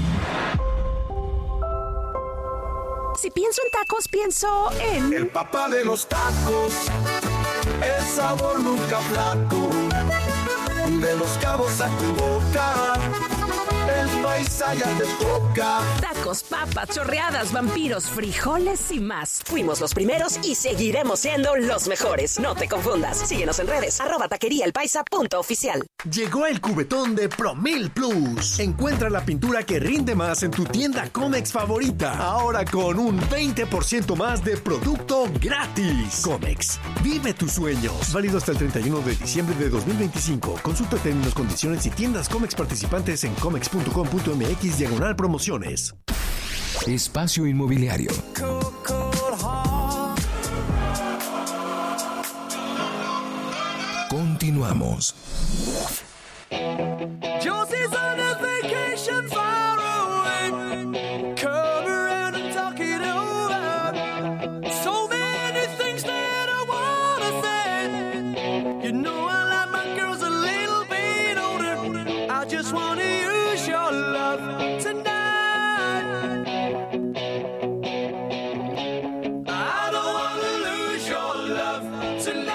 Si pienso en tacos, pienso en... El papá de los tacos, el sabor nunca flaco, de Los Cabos a tu boca, el paisa ya te toca. Tacos, papas, chorreadas, vampiros, frijoles y más. Fuimos los primeros y seguiremos siendo los mejores. No te confundas. Síguenos en redes, arroba taquería el paisa punto oficial. Llegó el cubetón de Promil Plus. Encuentra la pintura que rinde más en tu tienda Comex favorita. Ahora con un veinte por ciento más de producto gratis. Comex, vive tus sueños. Válido hasta el treinta y uno de diciembre de dos mil veinticinco. Consulta términos, condiciones y tiendas Comex participantes en comex punto com punto m x diagonal promociones. Espacio Inmobiliario. Continuamos. Josie's on a vacation far away. Come around and talk it over. So many things that I wanna say. You know I like my girls a little bit older. I just wanna use your love tonight. I don't wanna lose your love tonight.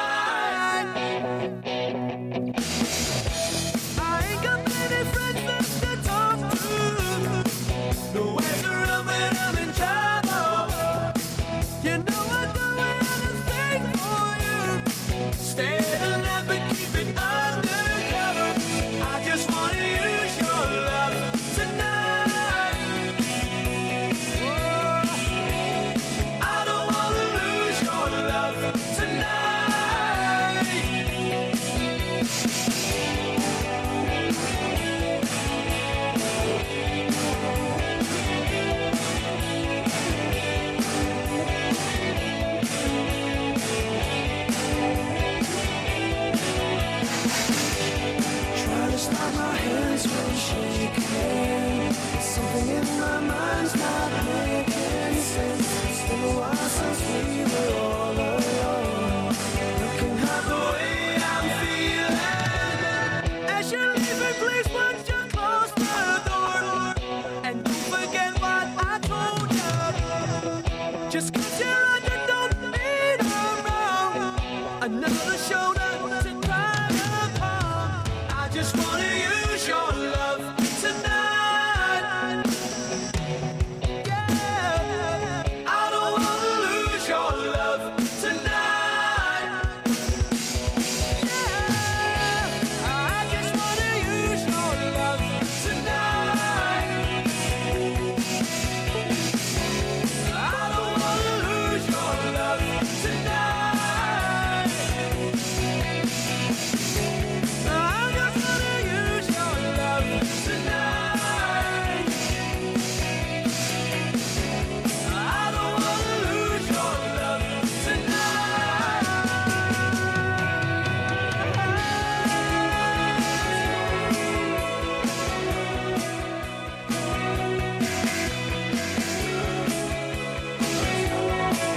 Something in my mind's not making sense. It's been a while since we were all alone. Looking at the way I'm feeling. As you're leaving, please won't you close the door? And don't forget what I told you. Just cause you're on, you don't mean I'm wrong. Another shoulder to cry upon. I just wanna use your love.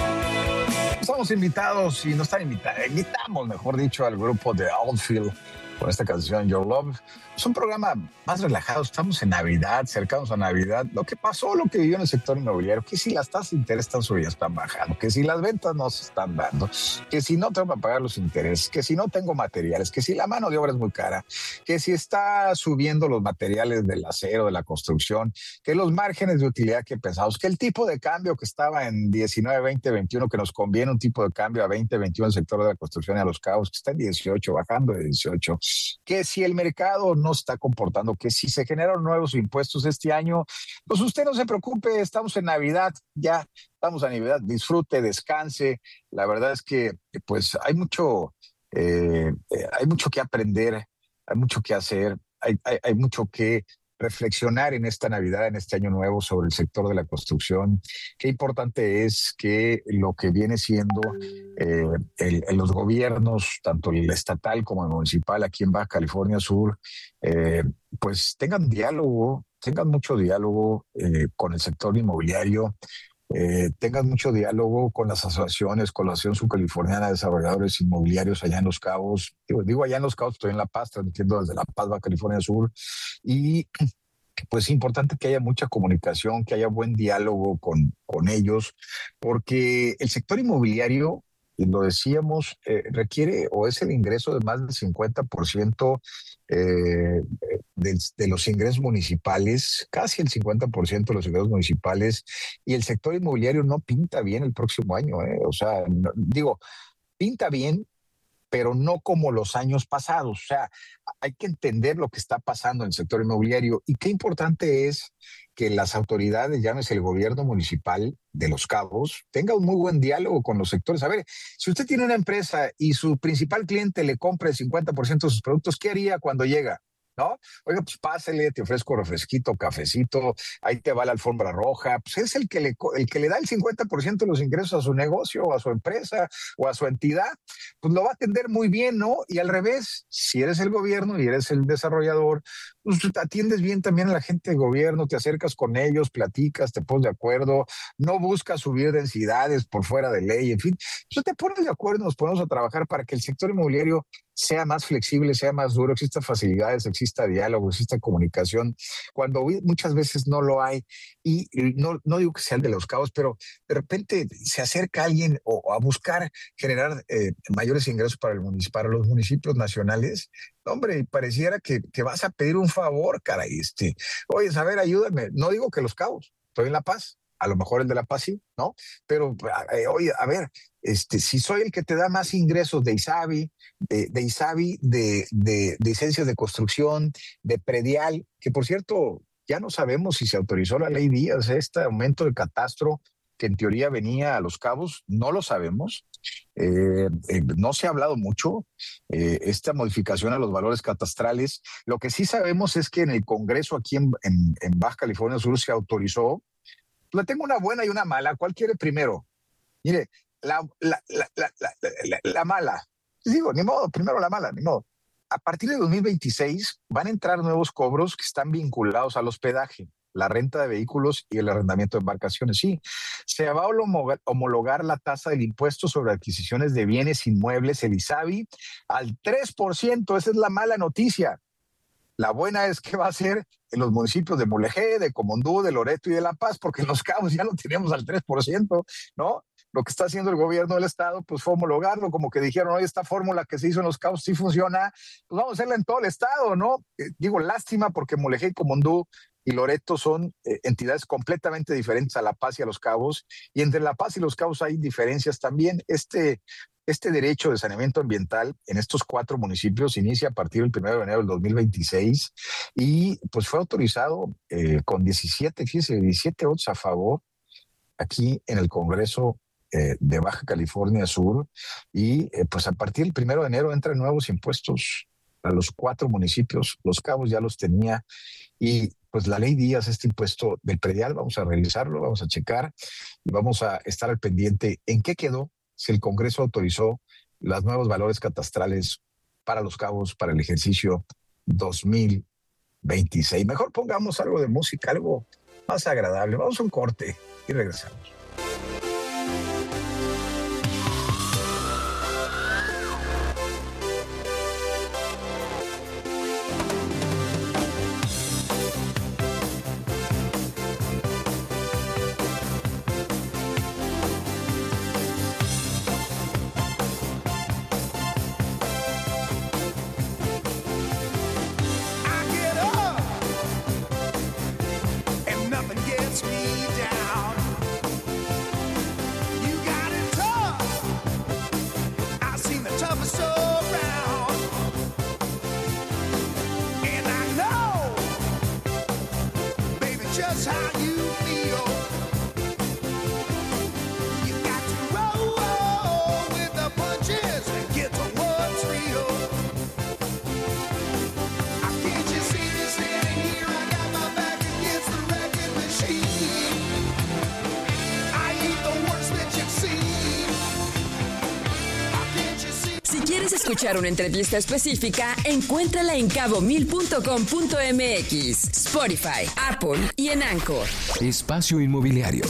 Estamos invitados y no están invitados, invitamos, mejor dicho, al grupo de Outfield con esta canción Your Love. Es un programa más relajado, estamos en Navidad, cercanos a Navidad. Lo que pasó, lo que vivió en el sector inmobiliario, que si las tasas de interés están subiendo, están bajando, que si las ventas no se están dando, que si no tengo para pagar los intereses, que si no tengo materiales, que si la mano de obra es muy cara, que si está subiendo los materiales del acero, de la construcción, que los márgenes de utilidad que pensamos, que el tipo de cambio que estaba en diecinueve, veinte, veintiuno, que nos conviene un tipo de cambio a veinte, veintiuno en el sector de la construcción y a los cabos, que está en dieciocho, bajando de dieciocho, que si el mercado no está comportando, que si se generan nuevos impuestos este año, pues usted no se preocupe, estamos en Navidad, ya estamos a Navidad, disfrute, descanse. La verdad es que pues hay mucho, eh, eh, hay mucho que aprender, hay mucho que hacer, hay, hay, hay mucho que reflexionar en esta Navidad, en este año nuevo, sobre el sector de la construcción. Qué importante es que lo que viene siendo eh, el, el, los gobiernos, tanto el estatal como el municipal aquí en Baja California Sur, eh, pues tengan diálogo, tengan mucho diálogo eh, con el sector inmobiliario, Eh, tengan mucho diálogo con las asociaciones, con la Asociación Subcaliforniana de Desarrolladores Inmobiliarios allá en Los Cabos. Digo, digo allá en Los Cabos, estoy en La Paz, transmitiendo desde La Paz, Baja California Sur. Y pues es importante que haya mucha comunicación, que haya buen diálogo con, con ellos, porque el sector inmobiliario, y lo decíamos, eh, requiere o es el ingreso de más del cincuenta por ciento eh, de, de los ingresos municipales, casi el cincuenta por ciento de los ingresos municipales, y el sector inmobiliario no pinta bien el próximo año. Eh. O sea, no, digo, pinta bien, pero no como los años pasados. O sea, hay que entender lo que está pasando en el sector inmobiliario y qué importante es que las autoridades, llámese el gobierno municipal de Los Cabos, tenga un muy buen diálogo con los sectores. A ver, si usted tiene una empresa y su principal cliente le compra el cincuenta por ciento de sus productos, ¿qué haría cuando llega? ¿No? Oiga, pues pásele, te ofrezco refresquito, cafecito, ahí te va la alfombra roja. Pues es el que le, el que le da el cincuenta por ciento de los ingresos a su negocio, o a su empresa, o a su entidad, pues lo va a atender muy bien, ¿no? Y al revés, si eres el gobierno y eres el desarrollador, pues atiendes bien también a la gente del gobierno, te acercas con ellos, platicas, te pones de acuerdo, no buscas subir densidades por fuera de ley, en fin, pues te pones de acuerdo, nos ponemos a trabajar para que el sector inmobiliario sea más flexible, sea más duro, exista facilidades, exista diálogo, exista comunicación, cuando muchas veces no lo hay. Y, y no, no digo que sea el de Los Cabos, pero de repente se acerca alguien o, o a buscar generar eh, mayores ingresos para, el munic- para los municipios nacionales. Hombre, pareciera que, que vas a pedir un favor, caray. Este, oye, a ver, ayúdame. No digo que Los Cabos, estoy en La Paz. A lo mejor el de La Paz sí, ¿no? Pero, eh, oye, a ver, este, si soy el que te da más ingresos de ISABI, de, de ISABI, de, de, de licencias de construcción, de predial, que por cierto, ya no sabemos si se autorizó la ley Díaz, este aumento de catastro que en teoría venía a Los Cabos, no lo sabemos. Eh, eh, no se ha hablado mucho eh, esta modificación a los valores catastrales. Lo que sí sabemos es que en el Congreso aquí en, en, en Baja California Sur se autorizó. Le tengo una buena y una mala. ¿Cuál quiere primero? Mire, la, la, la, la, la, la, la mala. Digo, ni modo, primero la mala, ni modo. A partir de dos mil veintiséis van a entrar nuevos cobros que están vinculados al hospedaje, la renta de vehículos y el arrendamiento de embarcaciones. Sí, se va a homologar, homologar la tasa del impuesto sobre adquisiciones de bienes inmuebles, el ISABI, al tres por ciento. Esa es la mala noticia. La buena es que va a ser en los municipios de Mulegé, de Comondú, de Loreto y de La Paz, porque en Los Cabos ya lo teníamos al tres por ciento, ¿no? Lo que está haciendo el gobierno del estado, pues fue homologarlo, como que dijeron, oye, esta fórmula que se hizo en Los Cabos sí funciona, pues vamos a hacerla en todo el estado, ¿no? Eh, digo, lástima porque Mulegé, Comondú y Loreto son eh, entidades completamente diferentes a La Paz y a Los Cabos, y entre La Paz y Los Cabos hay diferencias también. Este... Este derecho de saneamiento ambiental en estos cuatro municipios inicia a partir del primero de enero del dos mil veintiséis y pues fue autorizado eh, con diecisiete, fíjense, diecisiete votos a favor aquí en el Congreso eh, de Baja California Sur y eh, pues a partir del primero de enero entran nuevos impuestos a los cuatro municipios. Los Cabos ya los tenía y pues la ley Díaz, este impuesto del predial, vamos a revisarlo, vamos a checar y vamos a estar al pendiente en qué quedó. Si el Congreso autorizó los nuevos valores catastrales para Los Cabos para el ejercicio dos mil veintiséis. Mejor pongamos algo de música, algo más agradable. Vamos a un corte y regresamos. just how you feel. You got to roll, roll with the punches and get to what's real. I can't you see me standing here? I got my back against the wrecking machine. I ain't the worst that you've seen. I can't you see? Si quieres escuchar una entrevista específica, encuéntrala en cabo mil punto com punto m x, Spotify, Apple y en Anchor. Espacio Inmobiliario.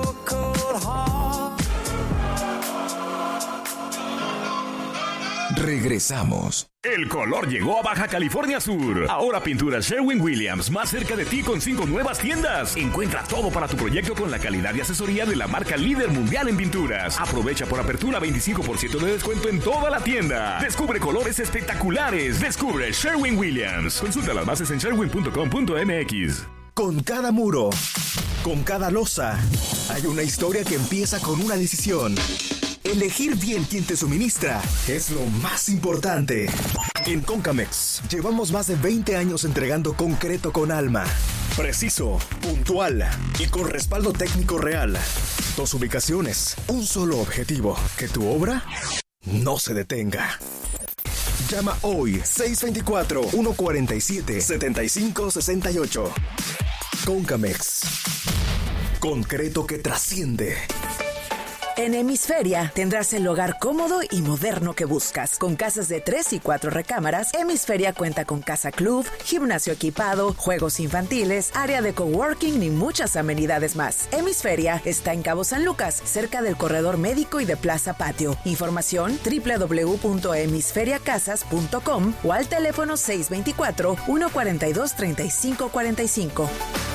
Regresamos. El color llegó a Baja California Sur. Ahora Pinturas Sherwin-Williams, más cerca de ti con cinco nuevas tiendas. Encuentra todo para tu proyecto con la calidad y asesoría de la marca líder mundial en pinturas. Aprovecha por apertura veinticinco por ciento de descuento en toda la tienda. Descubre colores espectaculares. Descubre Sherwin-Williams. Consulta las bases en sherwin punto com punto m x. Con cada muro, con cada losa, hay una historia que empieza con una decisión. Elegir bien quién te suministra es lo más importante. En Concamex llevamos más de veinte años entregando concreto con alma. Preciso, puntual y con respaldo técnico real. Dos ubicaciones, un solo objetivo, que tu obra no se detenga. Llama hoy seis dos cuatro, uno cuatro siete, siete cinco seis ocho. Concamex. Concreto que trasciende. En Hemisferia tendrás el hogar cómodo y moderno que buscas. Con casas de tres y cuatro recámaras, Hemisferia cuenta con casa club, gimnasio equipado, juegos infantiles, área de coworking y muchas amenidades más. Hemisferia está en Cabo San Lucas, cerca del corredor médico y de Plaza Patio. Información doble u doble u doble u punto hemisferia casas punto com o al teléfono seis dos cuatro, uno cuatro dos, tres cinco cuatro cinco.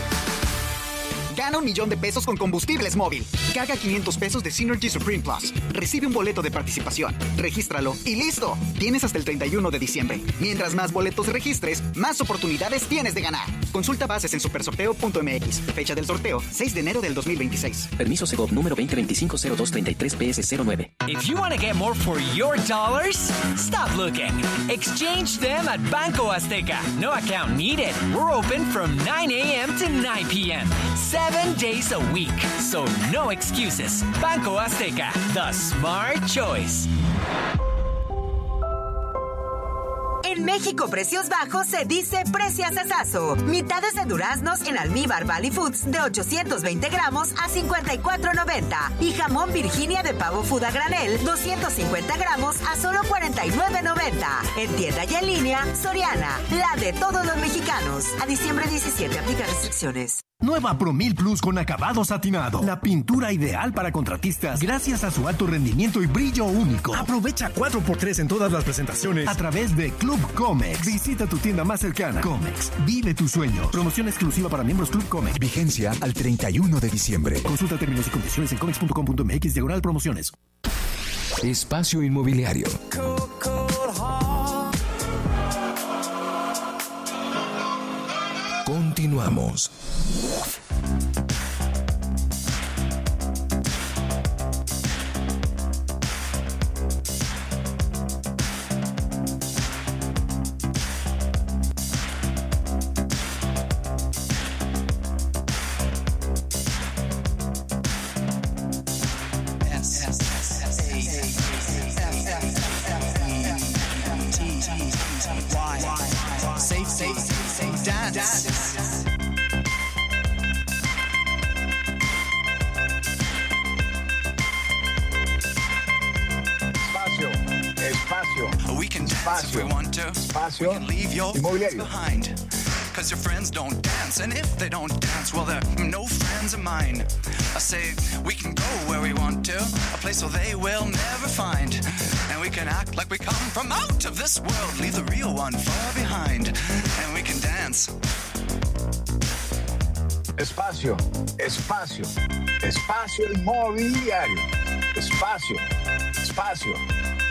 Gana un millón de pesos con combustibles móvil. Carga quinientos pesos de Synergy Supreme Plus. Recibe un boleto de participación. Regístralo y ¡listo! Tienes hasta el treinta y uno de diciembre. Mientras más boletos registres, más oportunidades tienes de ganar. Consulta bases en supersorteo punto m x. Fecha del sorteo, seis de enero del dos mil veintiséis. Permiso Segov número veinte veinticinco cero dos treinta y tres P S cero nueve. If you want to get more for your dollars, stop looking. Exchange them at Banco Azteca. No account needed. We're open from nine a.m. to nine p.m. Seven days a week. So no excuses. Banco Azteca, the smart choice. En México, precios bajos se dice preciasasazo. Mitades de duraznos en Almíbar Valley Foods de ochocientos veinte gramos a cincuenta y cuatro noventa. Y jamón Virginia de pavo Food a granel, doscientos cincuenta gramos a solo cuarenta y nueve noventa. En tienda y en línea, Soriana, la de todos los mexicanos. A diciembre diecisiete, aplica restricciones. Nueva Promil Plus con acabado satinado. La pintura ideal para contratistas gracias a su alto rendimiento y brillo único. Aprovecha cuatro por tres en todas las presentaciones a través de Club Comex. Visita tu tienda más cercana. Comex, vive tu sueño. Promoción exclusiva para miembros Club Comex. Vigencia al treinta y uno de diciembre. Consulta términos y condiciones en comex punto com punto m x diagonal promociones. Espacio Inmobiliario. Continuamos. Safe, safe, safe, dance. Espacio, espacio, We can dance if we want to. espacio We can leave your friends inmobiliario. behind. Cause your friends don't dance, and if they don't dance, well, they're no friends of mine. I say we can go where we want to, a place where they will never find. And we can act like we come from out of this world, leave the real one far behind. And we can dance. Espacio, espacio, espacio inmobiliario. Espacio, espacio,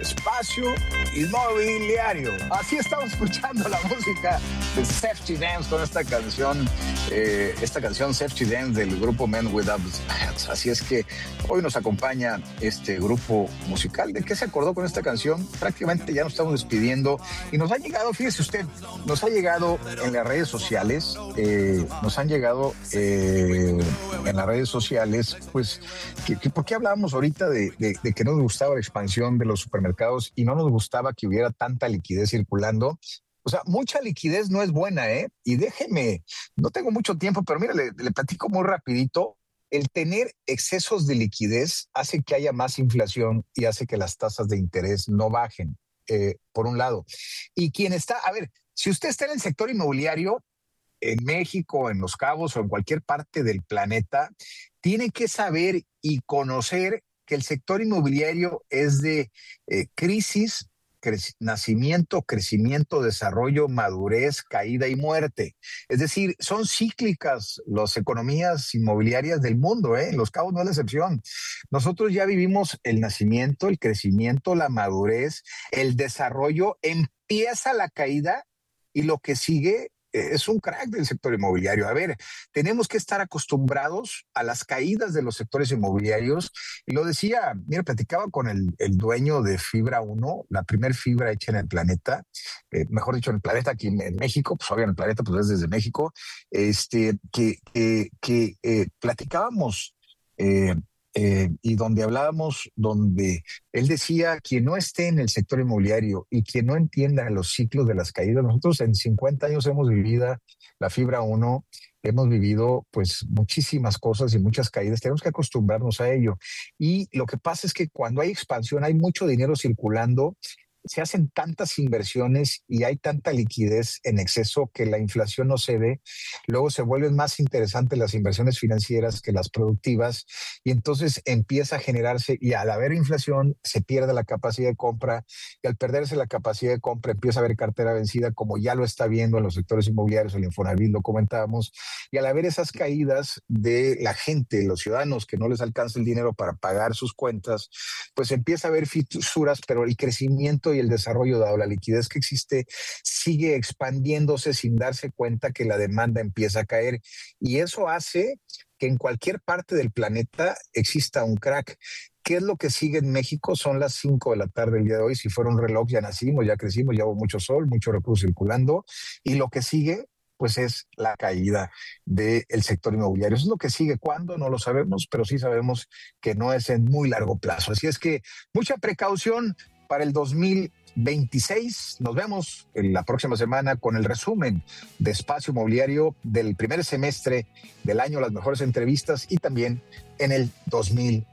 Espacio Inmobiliario. Así estamos escuchando la música de Safety Dance con esta canción, eh, esta canción Safety Dance del grupo Men Without Hats. Así es que hoy nos acompaña este grupo musical. ¿De qué se acordó con esta canción? Prácticamente ya nos estamos despidiendo y nos ha llegado, fíjese usted, nos ha llegado en las redes sociales, eh, nos han llegado eh, en las redes sociales, pues, que, que, ¿por qué hablábamos ahorita de, de, de que no nos gustaba la expansión de los supermercados y no nos gustaba que hubiera tanta liquidez circulando? O sea, mucha liquidez no es buena, ¿eh? Y déjeme, no tengo mucho tiempo, pero mira, le, le platico muy rapidito. El tener excesos de liquidez hace que haya más inflación y hace que las tasas de interés no bajen, eh, por un lado. Y quien está, a ver, si usted está en el sector inmobiliario, en México, en Los Cabos o en cualquier parte del planeta, tiene que saber y conocer que el sector inmobiliario es de eh, crisis, cre- nacimiento, crecimiento, desarrollo, madurez, caída y muerte. Es decir, son cíclicas las economías inmobiliarias del mundo, ¿eh? Los Cabos no es la excepción. Nosotros ya vivimos el nacimiento, el crecimiento, la madurez, el desarrollo, empieza la caída y lo que sigue es un crack del sector inmobiliario. A ver, tenemos que estar acostumbrados a las caídas de los sectores inmobiliarios. Y lo decía, mira, platicaba con el, el dueño de Fibra uno, la primer fibra hecha en el planeta, eh, mejor dicho, en el planeta, aquí en, en México, pues obviamente en el planeta, pues es desde México, este, que, que, que eh, platicábamos eh, Eh, y donde hablábamos, donde él decía, quien no esté en el sector inmobiliario y quien no entienda los ciclos de las caídas, nosotros en cincuenta años hemos vivido la Fibra uno, hemos vivido pues muchísimas cosas y muchas caídas, tenemos que acostumbrarnos a ello. Y lo que pasa es que cuando hay expansión, hay mucho dinero circulando, se hacen tantas inversiones y hay tanta liquidez en exceso que la inflación no se ve. Luego se vuelven más interesantes las inversiones financieras que las productivas y entonces empieza a generarse, y al haber inflación se pierde la capacidad de compra, y al perderse la capacidad de compra empieza a haber cartera vencida, como ya lo está viendo en los sectores inmobiliarios, el Infonavit lo comentábamos, y al haber esas caídas de la gente, los ciudadanos que no les alcanza el dinero para pagar sus cuentas, pues empieza a haber fisuras, pero el crecimiento y el desarrollo, dado la liquidez que existe, sigue expandiéndose sin darse cuenta que la demanda empieza a caer. Y eso hace que en cualquier parte del planeta exista un crack. ¿Qué es lo que sigue en México? Son las cinco de la tarde el día de hoy. Si fuera un reloj, ya nacimos, ya crecimos, ya hubo mucho sol, mucho recurso circulando. Y lo que sigue, pues es la caída del sector inmobiliario. Eso es lo que sigue. ¿Cuándo? No lo sabemos, pero sí sabemos que no es en muy largo plazo. Así es que mucha precaución para el dos mil veintiséis. Nos vemos en la próxima semana con el resumen de Espacio Inmobiliario del primer semestre del año, las mejores entrevistas, y también en el dos mil,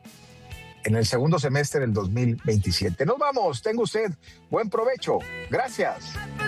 en el segundo semestre del dos mil veintisiete. Nos vamos. Tenga usted buen provecho. Gracias.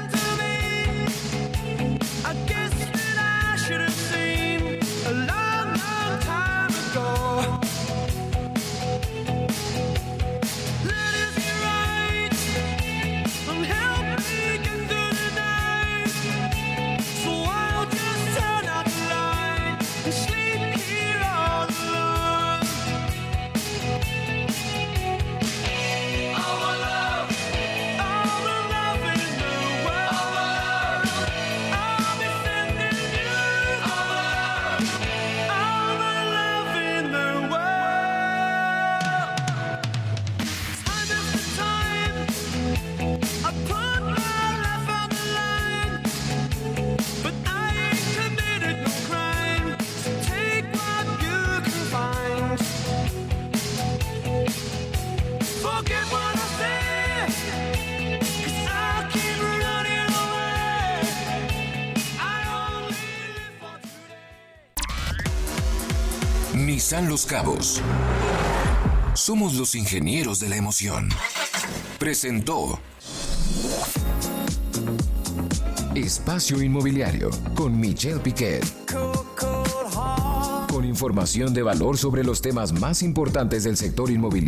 Nissan Los Cabos. Somos los ingenieros de la emoción. Presentó Espacio Inmobiliario con Michelle Piquet. Con información de valor sobre los temas más importantes del sector inmobiliario.